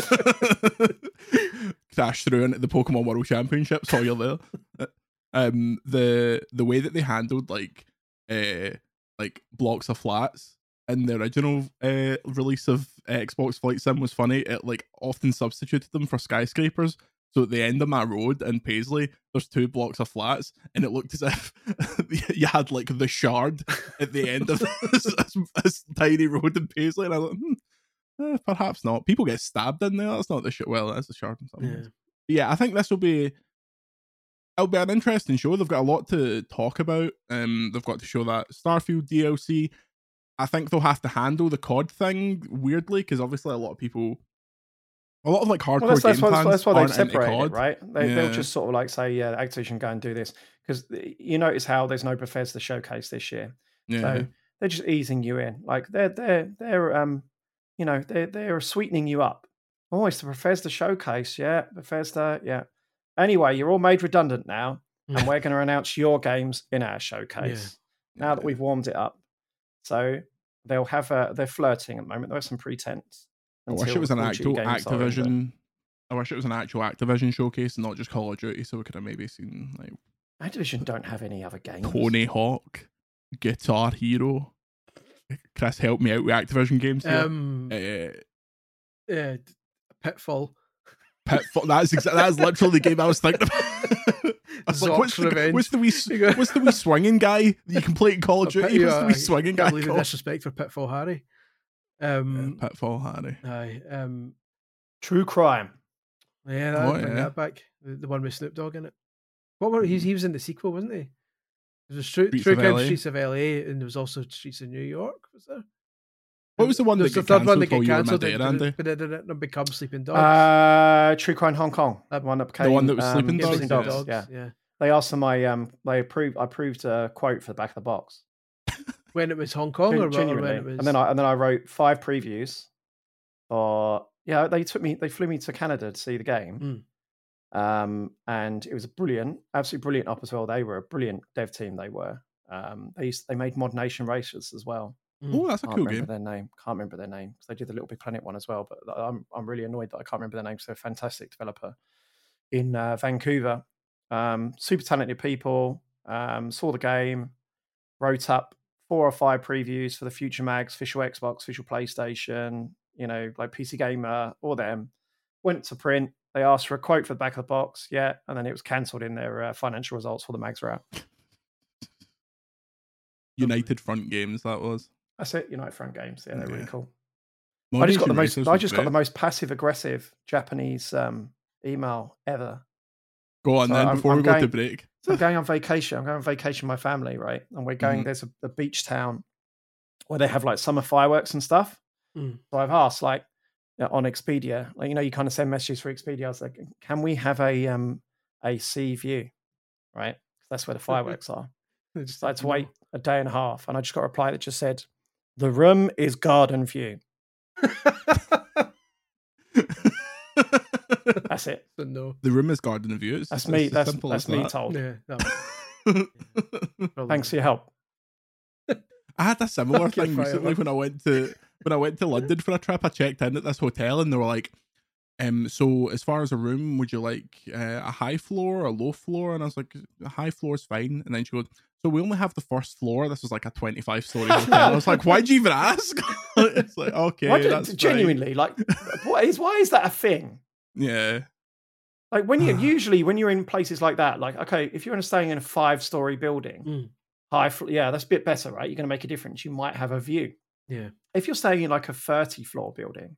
[SPEAKER 2] Crash through into the Pokemon World Championships while you're there. The way that they handled like blocks of flats in the original release of Xbox Flight Sim was funny. It like often substituted them for skyscrapers. So at the end of my road in Paisley, there's 2 blocks of flats, and it looked as if you had like the Shard at the end of this tiny road in Paisley, and I was like, perhaps not. People get stabbed in there. That's not the shit. Well, that's the Shard in some ways. Yeah, I think this will be. It'll be an interesting show. They've got a lot to talk about. They've got to show that Starfield DLC. I think they'll have to handle the COD thing weirdly, because obviously a lot of like hardcore game fans
[SPEAKER 3] that's why they've separated it, right? They'll just sort of like say, yeah, Activision go and do this, because you notice how there's no Bethesda showcase this year, so they're just easing you in. Like they're sweetening you up. Oh, it's the Bethesda showcase, Bethesda, Anyway, you're all made redundant now, and we're going to announce your games in our showcase now that we've warmed it up. So they'll have they're flirting at the moment. There are some pretense.
[SPEAKER 2] I wish it was an actual Activision. I wish it was an actual Activision showcase and not just Call of Duty, so we could have maybe seen like
[SPEAKER 3] Activision don't have any other games.
[SPEAKER 2] Tony Hawk, Guitar Hero. Chris, help me out with Activision games here.
[SPEAKER 4] Pitfall.
[SPEAKER 2] Pitfall. That's literally the game I was thinking about. I was like, what's the wee swinging guy you can play in Call of Duty? What's the wee swinging guy?
[SPEAKER 4] I believe the disrespect for Pitfall Harry.
[SPEAKER 2] Pitfall Harry.
[SPEAKER 4] Aye.
[SPEAKER 3] True Crime.
[SPEAKER 4] Yeah, bring that back. The one with Snoop Dogg in it. What were he was in the sequel, wasn't he? There was True Crime Streets of LA, and there was also Streets of New York. Was there?
[SPEAKER 2] What was the one that got cancelled?
[SPEAKER 4] But it didn't become Sleeping Dogs.
[SPEAKER 3] True Crime Hong Kong. That one that became
[SPEAKER 2] the one that was Sleeping
[SPEAKER 3] Dogs. Yeah. They asked for my I approved a quote for the back of the box.
[SPEAKER 4] When it was Hong Kong, or when it was...
[SPEAKER 3] and then I wrote 5 previews. They flew me to Canada to see the game. And it was absolutely brilliant up as well. They were a brilliant dev team. They were. They made Mod Nation Racers as well.
[SPEAKER 2] Oh, that's a cool game.
[SPEAKER 3] Can't remember their name. They did the Little Big Planet one as well, but I'm really annoyed that I can't remember their names. They're a fantastic developer in Vancouver. Super talented people. Saw the game, wrote up 4 or 5 previews for the Future Mags, official Xbox, official PlayStation, like PC Gamer, all them. Went to print. They asked for a quote for the back of the box, and then it was cancelled in their financial results for the mags were out.
[SPEAKER 2] United Front Games, that was.
[SPEAKER 3] That's it, United Front Games. Yeah, they're really cool. I just got the most passive aggressive Japanese email ever.
[SPEAKER 2] Go on before we go to break.
[SPEAKER 3] So I'm going on vacation. I'm going on vacation with my family, right? And we're going. There's a beach town where they have like summer fireworks and stuff. So I've asked like on Expedia, like you kind of send messages for Expedia. I was like, can we have a sea view, right? That's where the fireworks are. So I had to wait a day and a half, and I just got a reply that just said, "The room is garden view." That's it.
[SPEAKER 4] But no,
[SPEAKER 2] the room is garden view.
[SPEAKER 3] That's me. That's me told.
[SPEAKER 4] Yeah.
[SPEAKER 3] Thanks for your help.
[SPEAKER 2] I had a similar thing recently when I went to London for a trip. I checked in at this hotel, and they were like, so as far as a room, would you like a high floor or a low floor? And I was like, a high floor is fine. And then she goes, so we only have the first floor. This was like a 25-story hotel. I was like, why'd you even ask? It's like, okay, that's
[SPEAKER 3] genuinely fine. Like, why is that a thing?
[SPEAKER 2] Yeah.
[SPEAKER 3] Like when you're in places like that, like, okay, if you're staying in a 5-story building, that's a bit better, right? You're going to make a difference. You might have a view.
[SPEAKER 4] Yeah.
[SPEAKER 3] If you're staying in like a 30-floor building,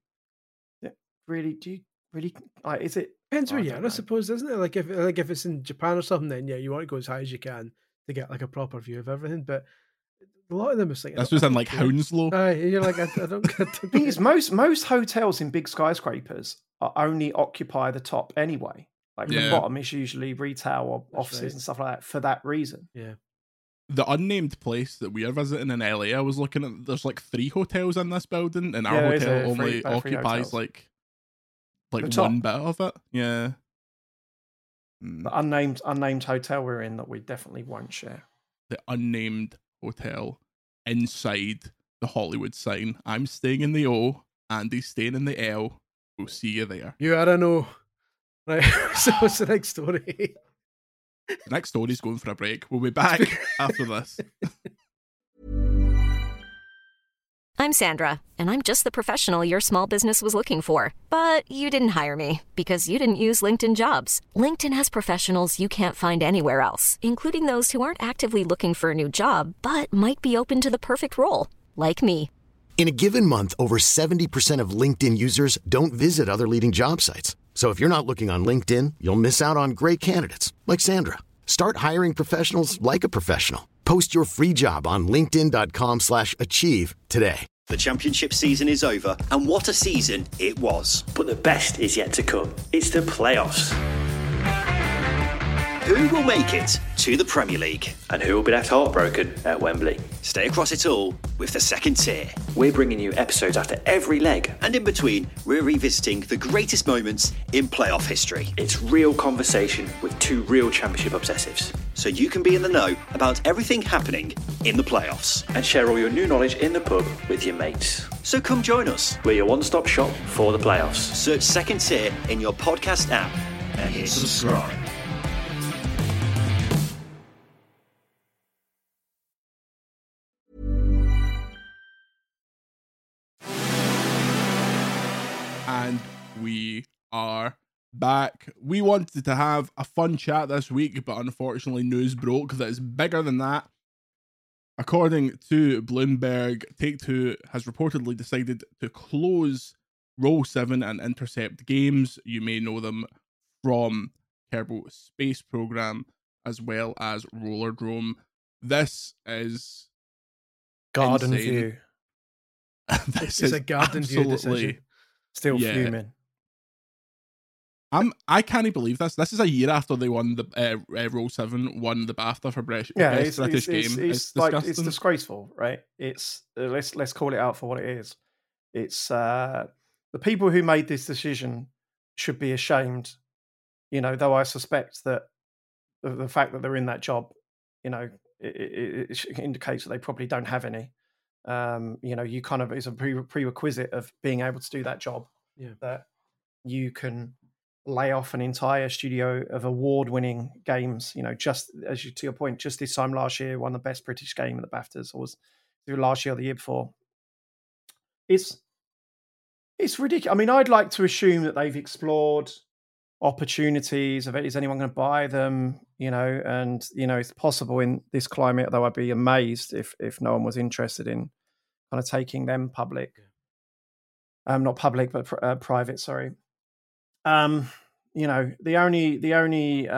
[SPEAKER 3] is it?
[SPEAKER 4] Depends where you are, I suppose, doesn't it? Like if it's in Japan or something, then you want to go as high as you can to get like a proper view of everything. But a lot of them are like
[SPEAKER 2] this was in like Hounslow.
[SPEAKER 4] You're like, I don't get
[SPEAKER 3] the thing is, most hotels in big skyscrapers only occupy the top anyway. Like the bottom is usually retail or offices and stuff like that for that reason.
[SPEAKER 4] Yeah.
[SPEAKER 2] The unnamed place that we are visiting in LA, I was looking at, there's like 3 hotels in this building, and our hotel only occupies like one bit of it. Yeah.
[SPEAKER 3] The unnamed hotel we're in that we definitely won't share.
[SPEAKER 2] The unnamed hotel inside the Hollywood sign. I'm staying in the O, Andy's staying in the L. We'll see you there.
[SPEAKER 4] You are an O. Right. So what's the next story?
[SPEAKER 2] The next story's going for a break. We'll be back after this.
[SPEAKER 5] I'm Sandra, and I'm just the professional your small business was looking for. But you didn't hire me because you didn't use LinkedIn Jobs. LinkedIn has professionals you can't find anywhere else, including those who aren't actively looking for a new job, but might be open to the perfect role, like me.
[SPEAKER 6] In a given month, over 70% of LinkedIn users don't visit other leading job sites. So if you're not looking on LinkedIn, you'll miss out on great candidates like Sandra. Start hiring professionals like a professional. Post your free job on linkedin.com/achieve today.
[SPEAKER 7] The championship season is over, and what a season it was.
[SPEAKER 8] But the best is yet to come. It's the playoffs.
[SPEAKER 7] Who will make it to the Premier League?
[SPEAKER 8] And who will be left heartbroken at Wembley?
[SPEAKER 7] Stay across it all with the Second Tier.
[SPEAKER 8] We're bringing you episodes after every leg.
[SPEAKER 7] And in between, we're revisiting the greatest moments in playoff history.
[SPEAKER 8] It's real conversation with 2 real championship obsessives.
[SPEAKER 7] So you can be in the know about everything happening in the playoffs.
[SPEAKER 8] And share all your new knowledge in the pub with your mates.
[SPEAKER 7] So come join us.
[SPEAKER 8] We're your one-stop shop for the playoffs.
[SPEAKER 7] Search Second Tier in your podcast app and hit subscribe.
[SPEAKER 2] are back. We wanted to have a fun chat this week, but unfortunately news broke that is bigger than that. According to Bloomberg, Take-Two has reportedly decided to close Roll7 and Intercept Games. You may know them from Kerbal Space Program as well as Rollerdrome. This is
[SPEAKER 3] Garden
[SPEAKER 2] insane.
[SPEAKER 3] View.
[SPEAKER 2] This
[SPEAKER 4] is
[SPEAKER 2] is
[SPEAKER 4] a Garden View decision.
[SPEAKER 3] Still fuming.
[SPEAKER 2] I can't believe this. This is a year after they won the Roll7 won the BAFTA for best British game.
[SPEAKER 3] It's like it's disgraceful, right? It's let's call it out for what it is. It's the people who made this decision should be ashamed. You know, though I suspect that the fact that they're in that job, you know, it indicates that they probably don't have any. You know, you kind of it's a prerequisite of being able to do that job.
[SPEAKER 4] Yeah,
[SPEAKER 3] that you can lay off an entire studio of award-winning games. You know, just as you to your point, just this time last year, won the best British game at the BAFTAs, or was it last year or the year before? It's ridiculous. I mean, I'd like to assume that they've explored opportunities of is anyone going to buy them, you know, and you know it's possible in this climate, though I'd be amazed if no one was interested in kind of taking them public. Not public but private, sorry. You know, the only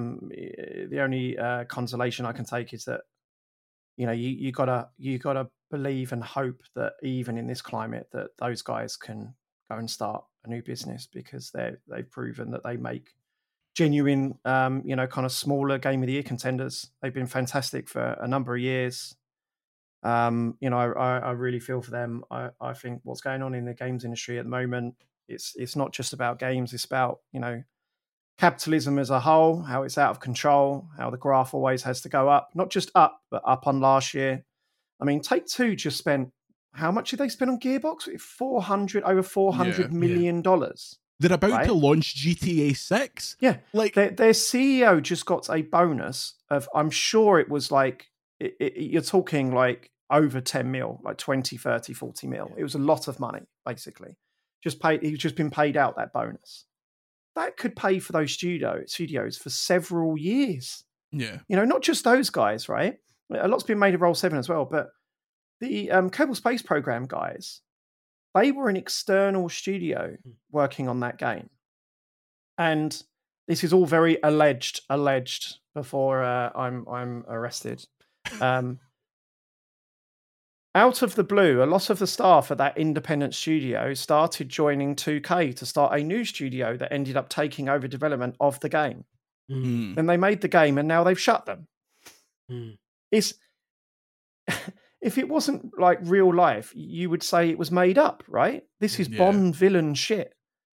[SPEAKER 3] consolation I can take is that, you know, you gotta believe and hope that even in this climate that those guys can go and start a new business, because they've proven that they make genuine, you know, kind of smaller game of the year contenders. They've been fantastic for a number of years. You know, I really feel for them. I think what's going on in the games industry at the moment, it's not just about games. It's about, you know, capitalism as a whole, how it's out of control, how the graph always has to go up, not just up, but up on last year. I mean, Take-Two just spent, how much did they spend on Gearbox? Over $400 million.
[SPEAKER 2] They're about to launch GTA 6.
[SPEAKER 3] Yeah.
[SPEAKER 2] Like
[SPEAKER 3] their CEO just got a bonus of, I'm sure it was like, you're talking like over 10 mil, like 20, 30, 40 mil. It was a lot of money, basically. He's just been paid out that bonus. That could pay for those studios for several years.
[SPEAKER 2] Yeah.
[SPEAKER 3] You know, not just those guys, right? A lot's been made of Roll7 as well, but the Kerbal Space Program guys, they were an external studio working on that game. And this is all very alleged before I'm arrested. Out of the blue, a lot of the staff at that independent studio started joining 2K to start a new studio that ended up taking over development of the game.
[SPEAKER 2] Mm.
[SPEAKER 3] Then they made the game and now they've shut them. It's if it wasn't like real life, you would say it was made up, right? This is Bond villain shit.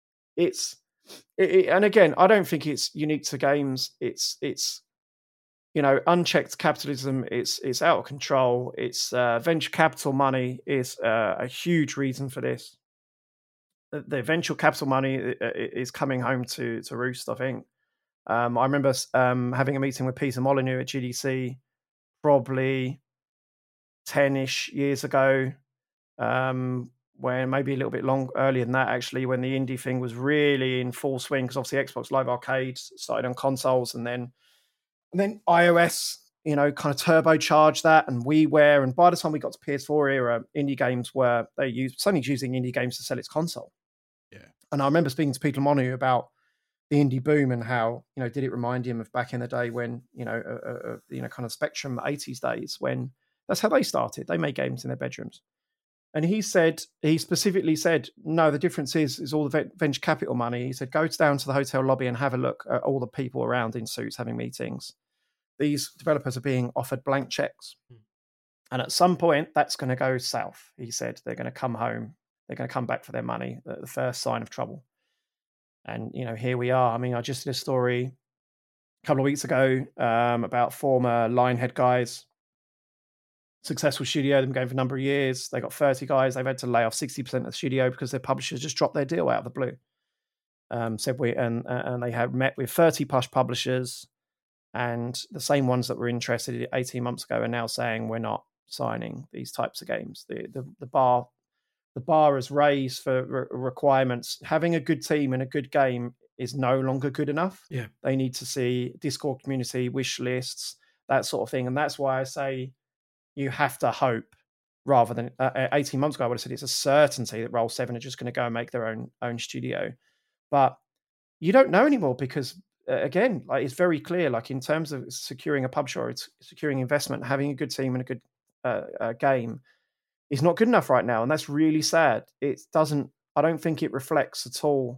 [SPEAKER 3] And again, I don't think it's unique to games. It's you know, unchecked capitalism. It's out of control. It's venture capital money is a huge reason for this. The venture capital money is coming home to roost, I think. I remember having a meeting with Peter Molyneux at GDC probably 10-ish years ago, when maybe a little bit earlier than that, actually, when the indie thing was really in full swing, because obviously Xbox Live Arcade started on consoles, and then iOS, you know, kind of turbocharged that, and WiiWare, and by the time we got to PS4 era, indie games Sony's using indie games to sell its console.
[SPEAKER 2] Yeah.
[SPEAKER 3] And I remember speaking to Peter Molyneux about the indie boom and how, you know, did it remind him of back in the day when, you know, kind of Spectrum 80s days, when that's how they started. They made games in their bedrooms. And he specifically said, no, the difference is all the venture capital money. He said, go down to the hotel lobby and have a look at all the people around in suits having meetings. These developers are being offered blank checks. And at some point, that's going to go south. He said, they're going to come home. They're going to come back for their money, the first sign of trouble. And, you know, here we are. I mean, I just did a story a couple of weeks ago about former Lionhead guys. Successful studio, they've been going for a number of years. They got 30 guys. They've had to lay off 60% of the studio because their publishers just dropped their deal out of the blue. And they had met with 30 plus publishers, and the same ones that were interested 18 months ago are now saying we're not signing these types of games. The bar the bar is raised for requirements. Having a good team and a good game is no longer good enough.
[SPEAKER 4] Yeah.
[SPEAKER 3] They need to see Discord community, wish lists, that sort of thing. And that's why I say you have to hope, rather than 18 months ago, I would have said it's a certainty that Roll7 are just going to go and make their own studio. But you don't know anymore because, again, like it's very clear, like in terms of securing a publisher, it's securing investment, having a good team and a good game is not good enough right now. And that's really sad. I don't think it reflects at all,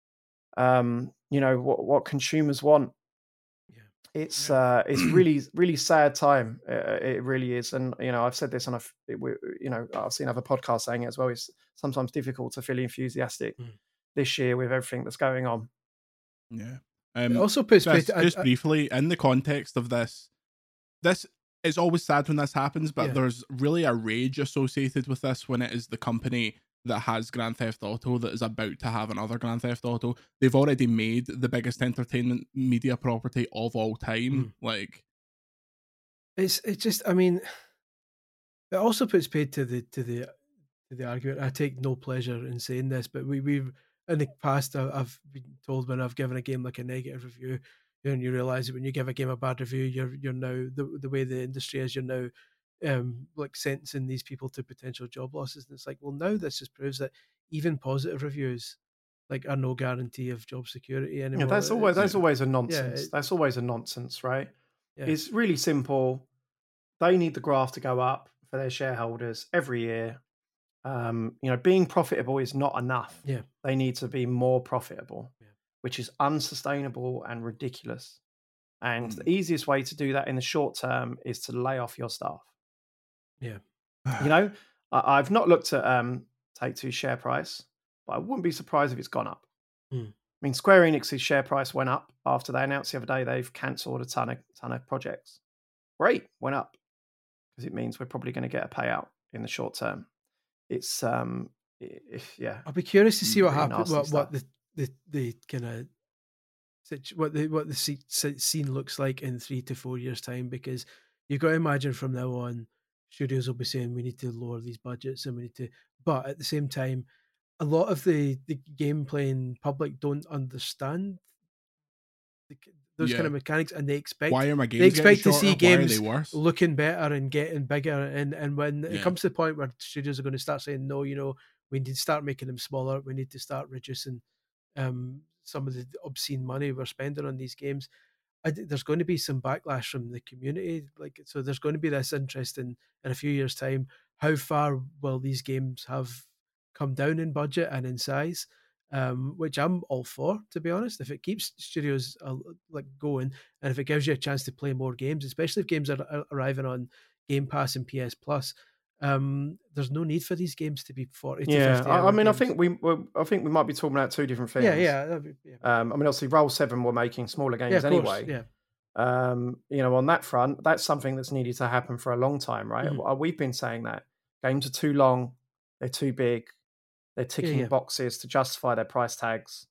[SPEAKER 3] what consumers want. It's really, really sad time. It really is. And, I've said this and I've seen other podcasts saying it as well. It's sometimes difficult to feel enthusiastic this year with everything that's going on.
[SPEAKER 2] Yeah.
[SPEAKER 4] It also puts
[SPEAKER 2] just briefly in the context of this, it's always sad when this happens, but there's really a rage associated with this when it is the company that has Grand Theft Auto that is about to have another Grand Theft Auto. They've already made the biggest entertainment media property of all time. Like,
[SPEAKER 4] it's just, I mean, it also puts paid to the argument. I take no pleasure in saying this, but we've in the past I've been told when I've given a game like a negative review, and you realize that when you give a game a bad review, you're now the way the industry is, you're now like sentencing these people to potential job losses. And it's like, well, now this just proves that even positive reviews like are no guarantee of job security anymore.
[SPEAKER 3] Yeah, that's always a nonsense. Yeah, that's always a nonsense, right? Yeah. It's really simple. They need the graph to go up for their shareholders every year. Being profitable is not enough.
[SPEAKER 4] Yeah,
[SPEAKER 3] they need to be more profitable, which is unsustainable and ridiculous. And the easiest way to do that in the short term is to lay off your staff.
[SPEAKER 4] Yeah.
[SPEAKER 3] I've not looked at Take-Two's share price, but I wouldn't be surprised if it's gone up. I mean, Square Enix's share price went up after they announced the other day they've cancelled a ton of projects. Great, went up because it means we're probably going to get a payout in the short term. It's I'll
[SPEAKER 4] be curious to see what happens. What the kind of what the scene looks like in 3 to 4 years' time, because you've got to imagine from now on, studios will be saying we need to lower these budgets and we need to. But at the same time, a lot of the game playing public don't understand those kind of mechanics, and they expect to see games looking better and getting bigger. And when it comes to the point where studios are going to start saying no, we need to start making them smaller. We need to start reducing some of the obscene money we're spending on these games. There's going to be some backlash from the community. So there's going to be this interest in a few years' time. How far will these games have come down in budget and in size? Which I'm all for, to be honest. If it keeps studios going, and if it gives you a chance to play more games, especially if games are arriving on Game Pass and PS Plus, there's no need for these games to be 40 to 50 hour
[SPEAKER 3] games. I think we might be talking about two different things. I mean, obviously Roll7 were making smaller games anyway. On that front, that's something that's needed to happen for a long time, right? We've been saying that games are too long, they're too big, they're ticking boxes to justify their price tags.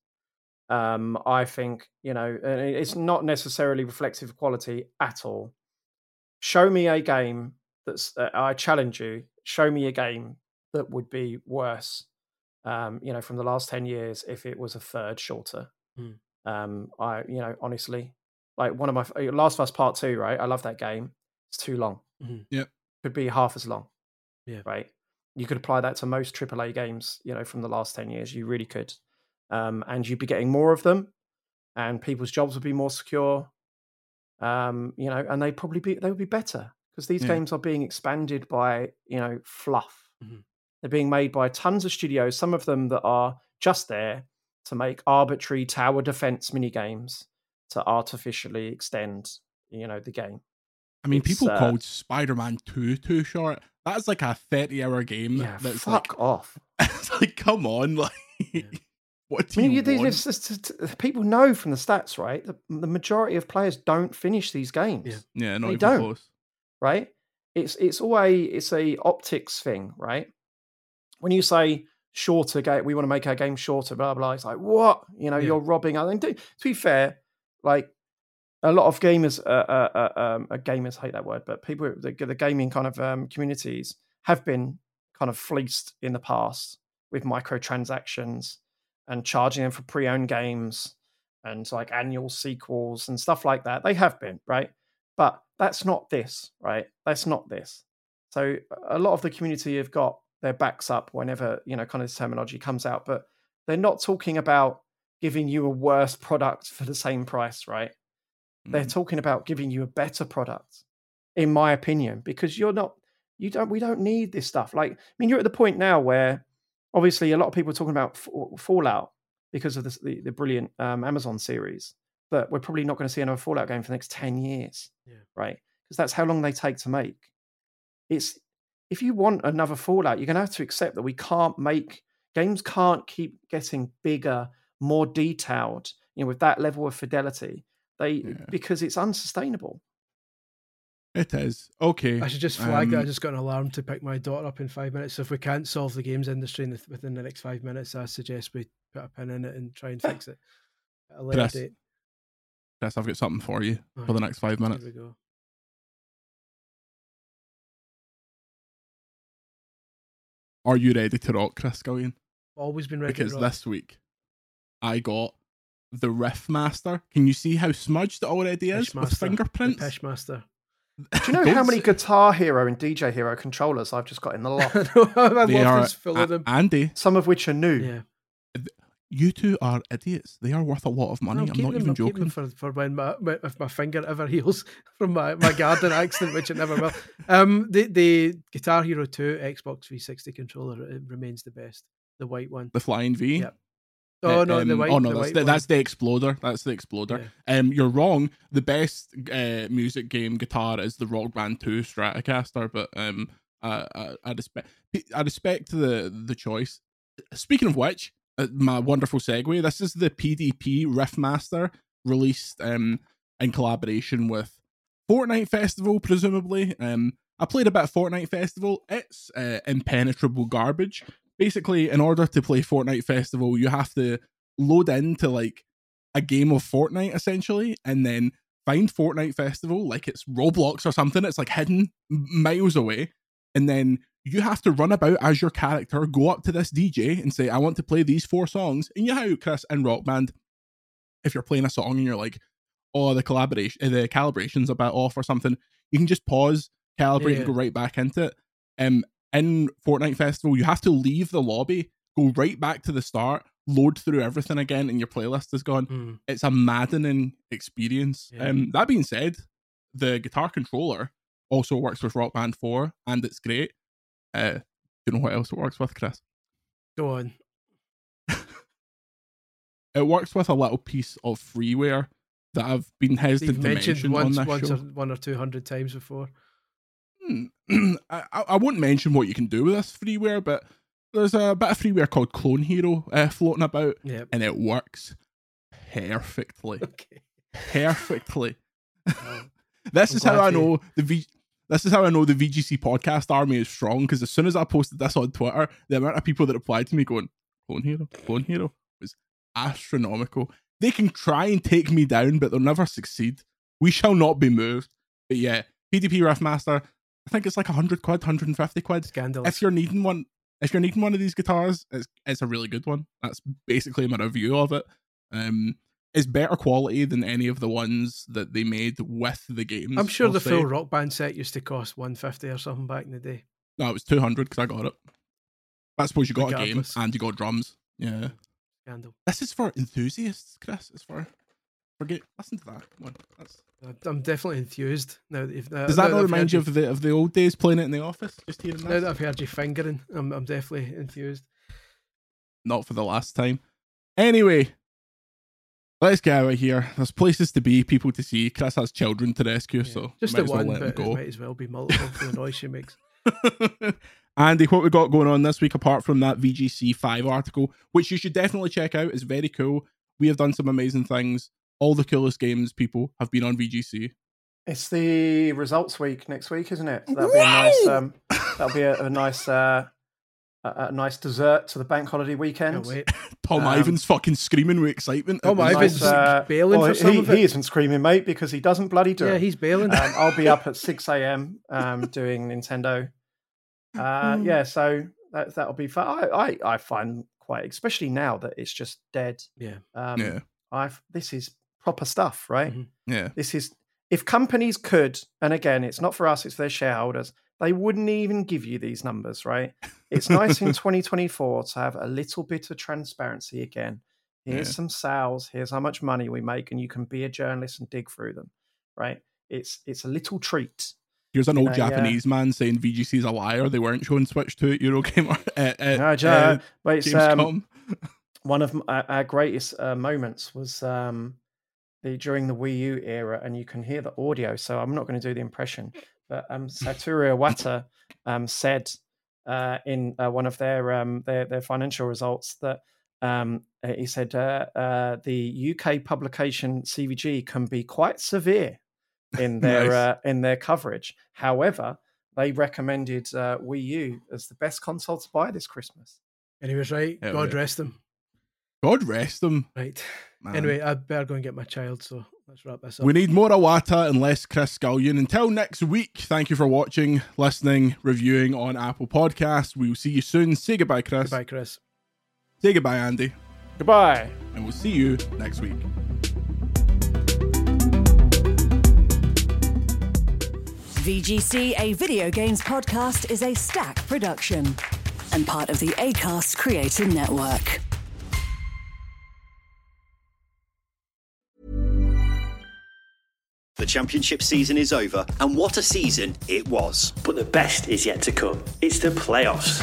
[SPEAKER 3] I think, it's not necessarily reflective of quality at all. Show me a game I challenge you, show me a game that would be worse, from the last 10 years if it was a third shorter. Honestly, like one of my Last of Us Part 2, right? I love that game. It's too long.
[SPEAKER 2] Yep.
[SPEAKER 3] Could be half as long.
[SPEAKER 4] Yeah.
[SPEAKER 3] Right. You could apply that to most AAA games, from the last 10 years. You really could. And you'd be getting more of them, and people's jobs would be more secure. And they would be better. Because these games are being expanded by, fluff. They're being made by tons of studios, some of them that are just there to make arbitrary tower defense mini games to artificially extend, the game.
[SPEAKER 2] I mean, people called Spider-Man 2 too short. That's like a 30-hour game.
[SPEAKER 3] Yeah,
[SPEAKER 2] that's
[SPEAKER 3] fuck off.
[SPEAKER 2] It's like, come on, like, what do you want?
[SPEAKER 3] People know from the stats, right? The majority of players don't finish these games.
[SPEAKER 2] Yeah, not even close.
[SPEAKER 3] Right? It's a optics thing, right? When you say shorter game, we want to make our game shorter, blah blah. It's like, what? You're robbing. I think, to be fair, like a lot of gamers, gamers hate that word, but people, the gaming kind of communities have been kind of fleeced in the past with microtransactions and charging them for pre-owned games and like annual sequels and stuff like that. They have been, right? But that's not this, right? That's not this. So a lot of the community have got their backs up whenever, kind of this terminology comes out, but they're not talking about giving you a worse product for the same price, right? They're talking about giving you a better product, in my opinion, because we don't need this stuff. Like, I mean, you're at the point now where obviously a lot of people are talking about Fallout because of the brilliant Amazon series, but we're probably not going to see another Fallout game for the next 10 years, right? Because that's how long they take to make. If you want another Fallout, you're going to have to accept that games can't keep getting bigger, more detailed, with that level of fidelity. Because it's unsustainable.
[SPEAKER 2] It is. Okay.
[SPEAKER 4] I should just flag that I just got an alarm to pick my daughter up in 5 minutes. So if we can't solve the games industry within the next 5 minutes, I suggest we put a pin in it and try and fix it at a later date.
[SPEAKER 2] Chris, I've got something for you for the next 5 minutes.
[SPEAKER 4] Here we go.
[SPEAKER 2] Are you ready to rock, Chris Gillian?
[SPEAKER 4] Always been ready
[SPEAKER 2] because
[SPEAKER 4] to rock.
[SPEAKER 2] This week I got the Riffmaster. Can you see how smudged it already is with fingerprints?
[SPEAKER 4] The Pishmaster.
[SPEAKER 3] Do you know how many Guitar Hero and DJ Hero controllers I've just got in the loft?
[SPEAKER 2] They are full of them. Andy.
[SPEAKER 3] Some of which are new.
[SPEAKER 4] Yeah.
[SPEAKER 2] You two are idiots. They are worth a lot of money. I'm not even joking.
[SPEAKER 4] For when if my finger ever heals from my garden accident, which it never will. The Guitar Hero 2 Xbox 360 controller remains the best. The white one.
[SPEAKER 2] The Flying V?
[SPEAKER 4] Yep. Oh, no, the white one.
[SPEAKER 2] That's the Exploder. That's the Exploder.
[SPEAKER 4] Yeah.
[SPEAKER 2] You're wrong. The best music game guitar is the Rock Band 2 Stratocaster, but I respect the choice. Speaking of which, my wonderful segue, this is the PDP Riffmaster, released in collaboration with Fortnite Festival, presumably. I played a bit of Fortnite Festival. It's impenetrable garbage. Basically, in order to play Fortnite Festival, you have to load into like a game of Fortnite, essentially, and then find Fortnite Festival like it's Roblox or something. It's like hidden miles away. And then you have to run about as your character, go up to this DJ and say, I want to play these 4 songs. And you know how, Chris, in Rock Band, if you're playing a song and you're like, oh, the calibration's a bit off or something, you can just pause, calibrate, and go right back into it. In Fortnite Festival, you have to leave the lobby, go right back to the start, load through everything again, and your playlist is gone. It's a maddening experience. That being said, the guitar controller also works with Rock Band 4, and it's great. Do you know what else it works with, Chris?
[SPEAKER 4] Go on.
[SPEAKER 2] It works with a little piece of freeware that I've been hesitant to mention on this show.
[SPEAKER 4] One or 200 times before.
[SPEAKER 2] I won't mention what you can do with this freeware, but there's a bit of freeware called Clone Hero floating about, and it works perfectly.
[SPEAKER 4] Okay.
[SPEAKER 2] Perfectly. This is how I know the VGC podcast army is strong, because as soon as I posted this on Twitter, the amount of people that replied to me going, Clone Hero was astronomical. They can try and take me down, but they'll never succeed. We shall not be moved. But yeah, PDP Riffmaster, I think it's like 100 quid, 150 quid.
[SPEAKER 4] Scandalous.
[SPEAKER 2] If you're needing one of these guitars, it's a really good one. That's basically my review of it. It's better quality than any of the ones that they made with the games.
[SPEAKER 4] I'm sure full Rock Band set used to cost 150 or something back in the day.
[SPEAKER 2] No, it was 200 because I got it. I suppose you got a game and you got drums. Yeah.
[SPEAKER 4] Scandal.
[SPEAKER 2] This is for enthusiasts, Chris. It's for listen to that. Come on.
[SPEAKER 4] I'm definitely enthused now.
[SPEAKER 2] Does that not remind you of the old days playing it in the office? Just hearing that.
[SPEAKER 4] Now that I've heard you fingering, I'm definitely enthused.
[SPEAKER 2] Not for the last time. Anyway, let's get out of here. There's places to be, people to see. Chris has children to rescue, so
[SPEAKER 4] just the one, but it might as well be multiple for the noise she makes.
[SPEAKER 2] Andy, what we got going on this week apart from that VGC 5 article, which you should definitely check out, is very cool. We have done some amazing things. All the coolest games, people, have been on VGC.
[SPEAKER 3] It's the results week next week, isn't it? So that'll be a nice. That'll be a nice. A nice dessert to the bank holiday weekend.
[SPEAKER 2] Tom Ivan's fucking screaming with excitement.
[SPEAKER 4] Tom Ivan's bailing for some of it.
[SPEAKER 3] He isn't screaming, mate, because he doesn't bloody do it.
[SPEAKER 4] Yeah, he's bailing.
[SPEAKER 3] I'll be up at 6 a.m. Doing Nintendo. Yeah, so that'll be fun. I find quite, especially now that it's just dead.
[SPEAKER 4] Yeah.
[SPEAKER 3] This is proper stuff, right?
[SPEAKER 4] Mm-hmm.
[SPEAKER 2] Yeah.
[SPEAKER 3] This is, if companies could, and again, it's not for us, it's for their shareholders, they wouldn't even give you these numbers, right? It's nice in 2024 to have a little bit of transparency again. Here's some sales, here's how much money we make, and you can be a journalist and dig through them, right? It's a little treat.
[SPEAKER 2] Here's an old Japanese man saying VGC's a liar. They weren't showing Switch 2 at Eurogamer.
[SPEAKER 3] One of our greatest moments was during the Wii U era, and you can hear the audio, so I'm not going to do the impression, but Satoru Iwata said in one of their financial results that he said the UK publication CVG can be quite severe in their coverage. However, they recommended Wii U as the best console to buy this Christmas.
[SPEAKER 4] And he was right. God rest him.
[SPEAKER 2] God rest him.
[SPEAKER 4] Right.
[SPEAKER 2] Man.
[SPEAKER 4] Anyway, I better go and get my child, so let's wrap this up.
[SPEAKER 2] We need more Iwata and less Chris Scullion. Until next week, thank you for watching, listening, reviewing on Apple Podcasts. We will see you soon. Say goodbye, Chris.
[SPEAKER 4] Goodbye, Chris.
[SPEAKER 2] Say goodbye, Andy.
[SPEAKER 3] Goodbye.
[SPEAKER 2] And we'll see you next week.
[SPEAKER 9] VGC, a video games podcast, is a Stack production and part of the Acast Creator Network.
[SPEAKER 7] The championship season is over, and what a season it was.
[SPEAKER 8] But the best is yet to come. It's the playoffs.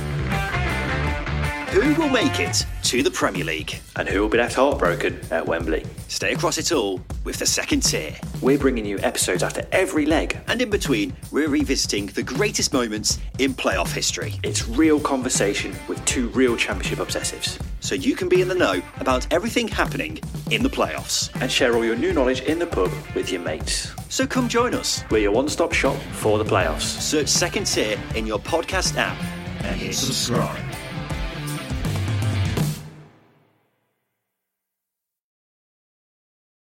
[SPEAKER 7] Who will make it to the Premier League?
[SPEAKER 8] And who will be left heartbroken at Wembley?
[SPEAKER 7] Stay across it all with the second tier.
[SPEAKER 8] We're bringing you episodes after every leg.
[SPEAKER 7] And in between, we're revisiting the greatest moments in playoff history.
[SPEAKER 8] It's real conversation with two real championship obsessives.
[SPEAKER 7] So you can be in the know about everything happening in the playoffs.
[SPEAKER 8] And share all your new knowledge in the pub with your mates.
[SPEAKER 7] So come join us.
[SPEAKER 8] We're your one-stop shop for the playoffs.
[SPEAKER 7] Search Second Tier in your podcast app and hit subscribe.